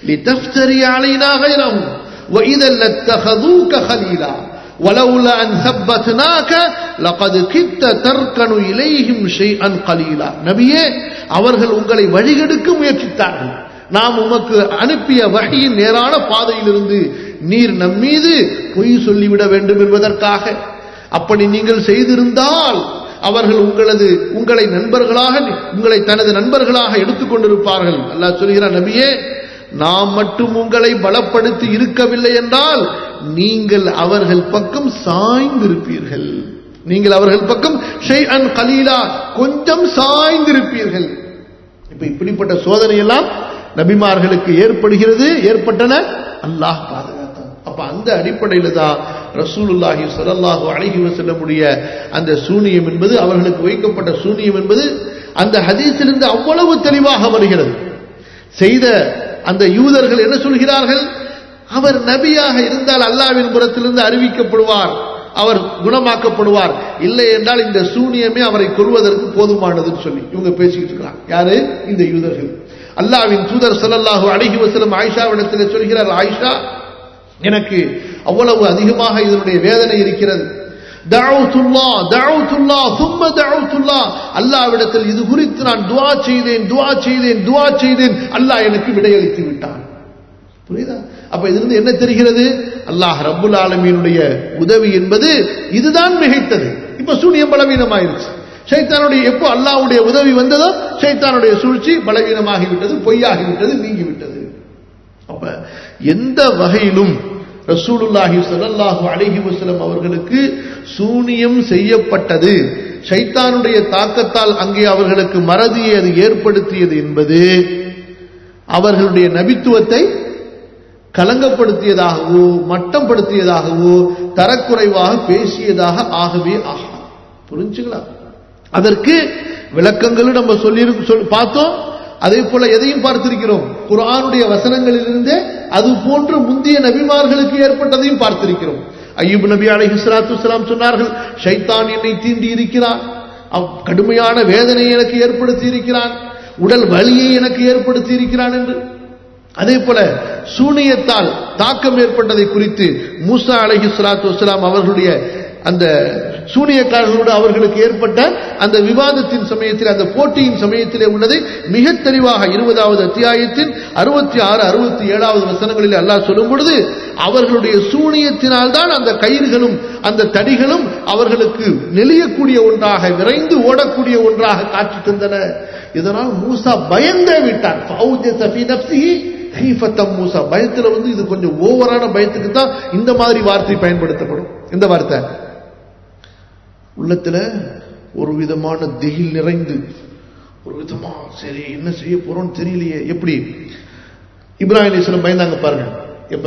لتفتري علينا غيره وإذا لاتخذوك خليلا ولولا أن ثبتناك لقد كدت تركن إليهم شيئا قليلا. நபியே, அவர்கள் உங்களை வழிகெடுக்க முயற்சித்தார்கள். நாம் உமக்கு அனுப்பிய வஹீயின் நேரான பாதையிலிருந்து நீர் நம்மீது பொய் சொல்லிவிட வேண்டும் என்பதற்காக. அப்படி நீங்கள் செய்திருந்தால் அவர்கள் உங்களது உங்களை நண்பர்களாக உங்களை தனது நண்பர்களாக எடுத்துக் கொண்டிருப்பார்கள். அல்லாஹ் சொல்கிறார், நபியே, நாம் மட்டும் உங்களை பலப்படுத்தி இருக்கவில்லை என்றால் நீங்கள் அவர்கள் பக்கம் சாய்ந்திருப்பீர்கள். நீங்கள் அவர்கள் பக்கம் ஷைஅன் கலீலா, கொஞ்சம் சாய்ந்திருப்பீர்கள். இப்ப இப்படிப்பட்ட சோதனை எல்லாம் நபிமார்களுக்கு ஏற்படுகிறது, ஏற்பட்டன. அல்லாஹ் பாதுகாத்தான். அப்ப அந்த அடிப்படையில் தான் ரசூலுல்லாஹி ஸல்லல்லாஹு அலைஹி வஸல்லமுடைய அந்த சூனியம் என்பது, அவர்களுக்கு வைக்கப்பட்ட சூனியம் என்பது அந்த ஹதீஸிலிருந்து அவ்வளவு தெளிவாக வருகிறது. செய்த அந்த யூதர்கள் என்ன சொல்கிறார்கள்? அவர் நபியாக இருந்தால் அல்லாஹ்வின் புறத்திலிருந்து அறிவிக்கப்படுவார், அவர் குணமாக்கப்படுவார், இல்லை என்றால் இந்த சூனியமே அவரை கொல்வதற்கு போதுமானதுன்னு சொல்லி இவங்க பேசிக்கிட்டு இருக்கிறாங்க. யாரு? இந்த யூதர்கள். அல்லாஹ்வின் தூதர் ஸல்லல்லாஹு அலைஹி வஸல்லம் ஆயிஷாவிடத்தில் சொல்கிறார், ஆயிஷா, எனக்கு அவ்வளவு அதிகமாக இதனுடைய வேதனை இருக்கிறது. தஅவுத்துல்லாஹ் தஅவுத்துல்லாஹ் ثم தஅவுத்துல்லாஹ், அல்லாஹ்விடத்தில் இது குறித்து நான் துஆ செய்தேன் துஆ செய்தேன் துஆ செய்தேன், அல்லாஹ் எனக்கு விடையளித்து விட்டான். புரியுதா? அப்ப இதிலிருந்து என்ன தெரிகிறது? அல்லாஹ் ரப்புல் ஆலமீனுடைய உதவி என்பது இதுதான் மிகைத்தது. இப்ப சூனியம் பலவீனமாயிருச்சு. ஷைத்தானுடைய எப்போ அல்லாஹ்வுடைய உதவி வந்ததோ ஷைத்தானுடைய சூழ்ச்சி பலவீனமாகிவிட்டது, பொய்யாகிவிட்டது, நீங்கிவிட்டது. அப்ப எந்த வகையிலும் ரசூலுல்லாஹி ஸல்லல்லாஹு அலைஹி வஸல்லம் அவர்களுக்கு சூனியம் செய்யப்பட்டது, ஷைத்தானுடைய தாக்கத்தால் அங்கே அவர்களுக்கு மறதியை அது ஏற்படுத்தியது என்பது அவர்களுடைய நபித்துவத்தை கலங்கப்படுத்தியதாகவோ மட்டப்படுத்தியதாகவோ தரக்குறைவாக பேசியதாக ஆகவே ஆகும். புரிஞ்சுங்களா? அதற்கு விளக்கங்களும் நம்ம சொல்லி பார்த்தோம். அதே போல எதையும் பார்த்திருக்கிறோம், குர்ஆனுடைய வசனங்களிலிருந்து அது போன்று முந்தைய நபிமார்களுக்கு ஏற்பட்டதையும் பார்த்திருக்கிறோம். அய்யூப் நபி அலைஹிஸ்ஸலாத்து வஸ்ஸலாம் சொன்னார்கள், ஷைத்தான் என்னை தீண்டி இருக்கிறான், கடுமையான வேதனையை எனக்கு ஏற்படுத்தி இருக்கிறான், உடல் வலியை எனக்கு ஏற்படுத்தி இருக்கிறான் என்று. அதே போல சூனியத்தால் தாக்கம் ஏற்பட்டதை குறித்து மூசா அலைஹிஸ்ஸலாத்து வஸ்ஸலாம் அவர்களுடைய அந்த சூனியக்காரர்களோடு அவர்களுக்கு ஏற்பட்ட அந்த விவாதத்தின் சமயத்தில், அந்த போட்டியின் சமயத்திலே உள்ளதை மிக தெளிவாக இருபதாவது அத்தியாயத்தின் அறுபத்தி ஆறு அறுபத்தி ஏழாவது வசனங்களில் அல்லாஹ் சொல்லும் பொழுது, அவர்களுடைய சூனியத்தினால் தான் அந்த கயிறுகளும் அந்த தடிகளும் அவர்களுக்கு நெளியக்கூடிய ஒன்றாக, விரைந்து ஓடக்கூடிய ஒன்றாக காட்சி தந்தன. இதனால் மூசா பயந்தே விட்டார். மூசா பயத்துல வந்து இது கொஞ்சம் ஓவரான பயத்துக்கு தான் இந்த மாதிரி வார்த்தை பயன்படுத்தப்படும். இந்த வார்த்தை உள்ளத்துல ஒரு விதமான திகில் நிறைந்து, ஒரு விதமா சரி என்ன செய்ய போறோம்னு தெரியலையே. எப்படி இப்ராஹிம் அலைஹிஸ்ஸலாம் பயந்தாங்க பாருங்க. எப்ப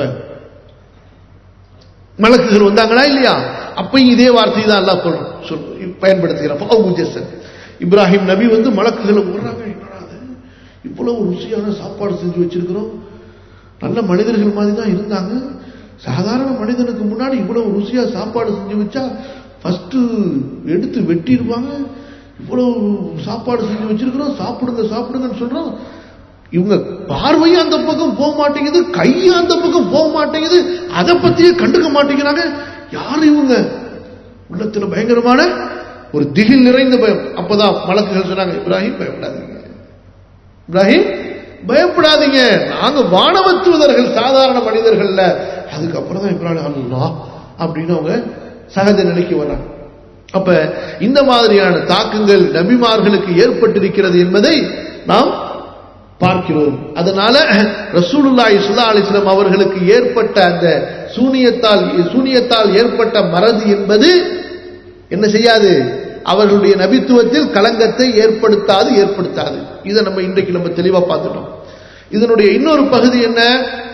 மலக்குகள் வந்தாங்களா இல்லையா, அப்பயும் இதே வார்த்தை தான் அல்லாஹ் பயன்படுத்துகிறான். இப்ராஹிம் நபி வந்து மலக்குகளை விடுறாங்க, இவ்வளவு ருசியான சாப்பாடு செஞ்சு வச்சிருக்கிறோம், நல்ல மனிதர்கள் மாதிரி தான் இருந்தாங்க, சாதாரண மனிதனுக்கு முன்னாடி இவ்வளவு ருசியா சாப்பாடு செஞ்சு வச்சா ஃபர்ஸ்ட் எடுத்து வெட்டிடுவாங்க, இவ்வளவு சாப்பாடு செஞ்சு வச்சிருக்கிறோம், சாப்பிடுங்க சாப்பிடுங்கன்னு சொல்றோம். இவங்க பார்வையும் அந்த பக்கம் போக மாட்டேங்குது, கையும் அந்த பக்கம் போக மாட்டேங்குது, அதை பத்தியே கண்டுக்க மாட்டேங்கிறாங்க. யாரு இவங்க? உள்ளத்துல பயங்கரமான ஒரு திகில் நிறைந்த பயம். அப்பதான் மலக்குகள் சொன்னாங்க, இப்ராஹிம் பயப்படாதீங்க, இப்ராஹிம் பயப்படாதீங்க, நாங்க வானவத்துவதர்கள், சாதாரண மனிதர்கள். அதுக்கப்புறம் தான் இப்ராஹிம் அல்லாஹ் அப்படின்னு அவங்க சகஜ நிலைக்கு வர்றாங்க. அப்ப இந்த மாதிரியான தாக்கங்கள் நபிமார்களுக்கு ஏற்பட்டிருக்கிறது என்பதை நாம் பார்க்கிறோம். அதனால ரசூலுல்லாஹி ஸல்லல்லாஹு அலைஹி வஸல்லம் அவர்களுக்கு ஏற்பட்ட அந்த சூனியத்தால் சூனியத்தால் ஏற்பட்ட மறதி என்பது என்ன செய்யாது, அவர்களுடைய நபித்துவத்தில் களங்கத்தை ஏற்படுத்தாது ஏற்படுத்தாது இதை நம்ம இன்றைக்கு நம்ம தெளிவா பார்த்துட்டோம். இதனுடைய இன்னொரு பகுதி என்ன,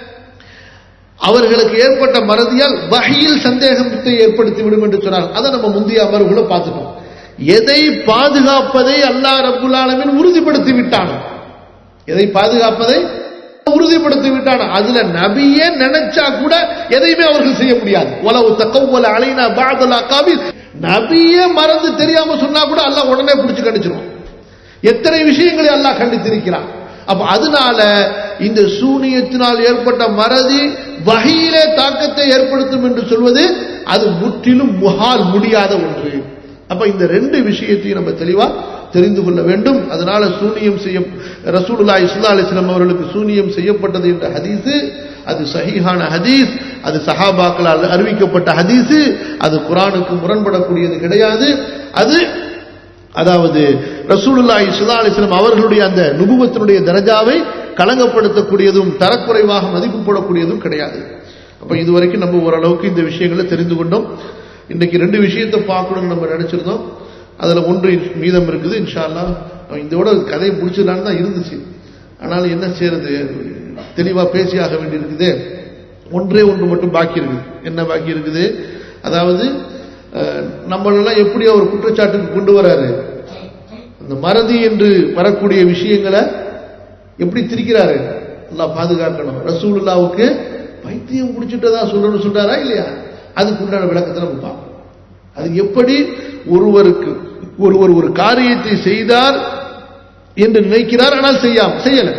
அவர்களுக்கு ஏற்பட்ட மறதியால் வஹீயில் சந்தேகத்தை ஏற்படுத்திவிடும் என்று சொன்னார். அதை நம்ம முந்தைய அமர்வுகளை பார்த்துட்டோம். எதை பாதுகாப்பதை அல்லாஹ் ரப்புல் ஆலமீன் உறுதிப்படுத்தி விட்டான், எதை பாதுகாப்பதை உறுதிப்படுத்தி விட்டான். அதுல நபியே நினைச்சா கூட எதையுமே அவர்கள் செய்ய முடியாது. வலவு தகவல அலைனா பஅதல் அகாபில், நபியே மறந்து தெரியாம சொன்னா கூட அல்லாஹ் உடனே பிடிச்சு கண்டிச்சிருவான். எத்தனை விஷயங்களை அல்லாஹ் கண்டித்திருக்கிறான். அப்ப அதனால இந்த சூனியத்தினால் ஏற்பட்ட மறதி வஹீயிலே தாக்கத்தை ஏற்படுத்தும் என்று சொல்வது அது முற்றிலும் முஹால், முடியாத ஒன்று. அப்ப இந்த ரெண்டு விஷயத்தையும் நம்ம தெளிவா தெரிந்து கொள்ள வேண்டும். அதனால சூனியம் செய்ய ரசூலுல்லாஹி ஸல்லல்லாஹு அலைஹி வஸல்லம் அவர்களுக்கு சூனியம் செய்யப்பட்டது என்ற ஹதீஸ் அது சஹீஹான ஹதீஸ், அது சஹாபாக்களால் அறிவிக்கப்பட்ட ஹதீஸ், அது குர்ஆனுக்கு முரண்படக்கூடியது கிடையாது. அது அதாவது ரசூலுல்லாஹி ஸல்லல்லாஹு அலைஹி வஸல்லம் அவர்களுடைய அந்த நுபுவத்தினுடைய தரஜாவை களங்கப்படுத்தக்கூடியதும் தரக்குறைவாக மதிப்பு போடக்கூடியதும் கிடையாது. அப்ப இதுவரைக்கும் நம்ம ஓரளவுக்கு இந்த விஷயங்களை தெரிந்து கொண்டோம். இன்னைக்கு ரெண்டு விஷயத்தை பார்க்கணும்னு நம்ம நினைச்சிருந்தோம். அதுல ஒன்று மீதம் இருக்குது. இன்ஷா அல்லாஹ் இதோட கதையை முடிச்சிடலான்னு தான் இருந்துச்சு. ஆனாலும் என்ன செய்யறது, தெளிவா பேசியாக வேண்டி இருக்குது. ஒன்றே ஒன்று மட்டும் பாக்கி இருக்குது. என்ன பாக்கி இருக்குது, அதாவது நம்மளெல்லாம் எப்படி அவர் குற்றச்சாட்டுக்கு கொண்டு வராரு, அந்த மறதி என்று வரக்கூடிய விஷயங்களை எப்படி திரிக்கிறாரு, அல்லாஹ் பாதுகாக்கணும். ரசூலுல்லாவுக்கு பைத்தியம் பிடிச்சிட்டதா சொல்லணும்னு சொல்றாரா இல்லையா, அதுக்கு உண்டான விளக்கத்தை நம்ம பார்க்கணும். அது எப்படி ஒருவருக்கு ஒருவர் ஒரு காரியத்தை செய்தார் என்று நினைக்கிறார், ஆனால் செய்யாம செய்யல,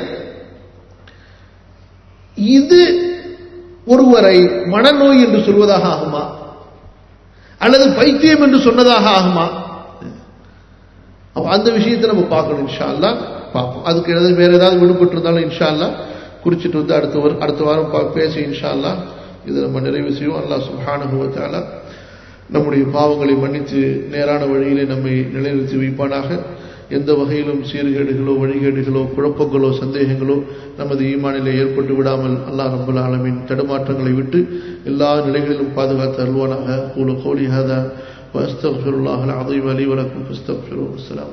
இது ஒருவரை மனநோய் என்று சொல்வதாக ஆகுமா அல்லது பைத்தியம் என்று சொன்னதாக ஆகுமா? அப்ப அந்த விஷயத்தை நம்ம பார்க்கணும். இன்ஷா அல்லாஹ் பார்ப்போம். அதுக்கு ஏதாவது வேற ஏதாவது விடுபட்டு இருந்தாலும் இன்ஷா அல்லாஹ் குறிச்சிட்டு வந்து அடுத்த வாரம் அடுத்த வாரம் பேசி இன்ஷா அல்லாஹ் இதை நம்ம நிறைவு செய்வோம். அல்லாஹ் சுப்ஹானஹு வ தஆலா நம்முடைய பாவங்களை மன்னித்து நேரான வழியிலே நம்மை நிலைநிறுத்தி வைப்பானாக. எந்த வகையிலும் சீர்கேடுகளோ வழிகேடுகளோ குழப்பங்களோ சந்தேகங்களோ நமது ஈமானிலே ஏற்பட்டு விடாமல் அல்லாஹ் ரப்பல் ஆலமீன் தடுமாற்றங்களை விட்டு எல்லா நிலைகளிலும் பாதுகாத்து அருள்வானாக. கூலு கௌலி ஹாதா வ அஸ்தக்ஃபிருல்லாஹல் அஸீம் லி வ லக்கும் ஃபஸ்தக்ஃபிருஹு. அஸ்ஸலாம்.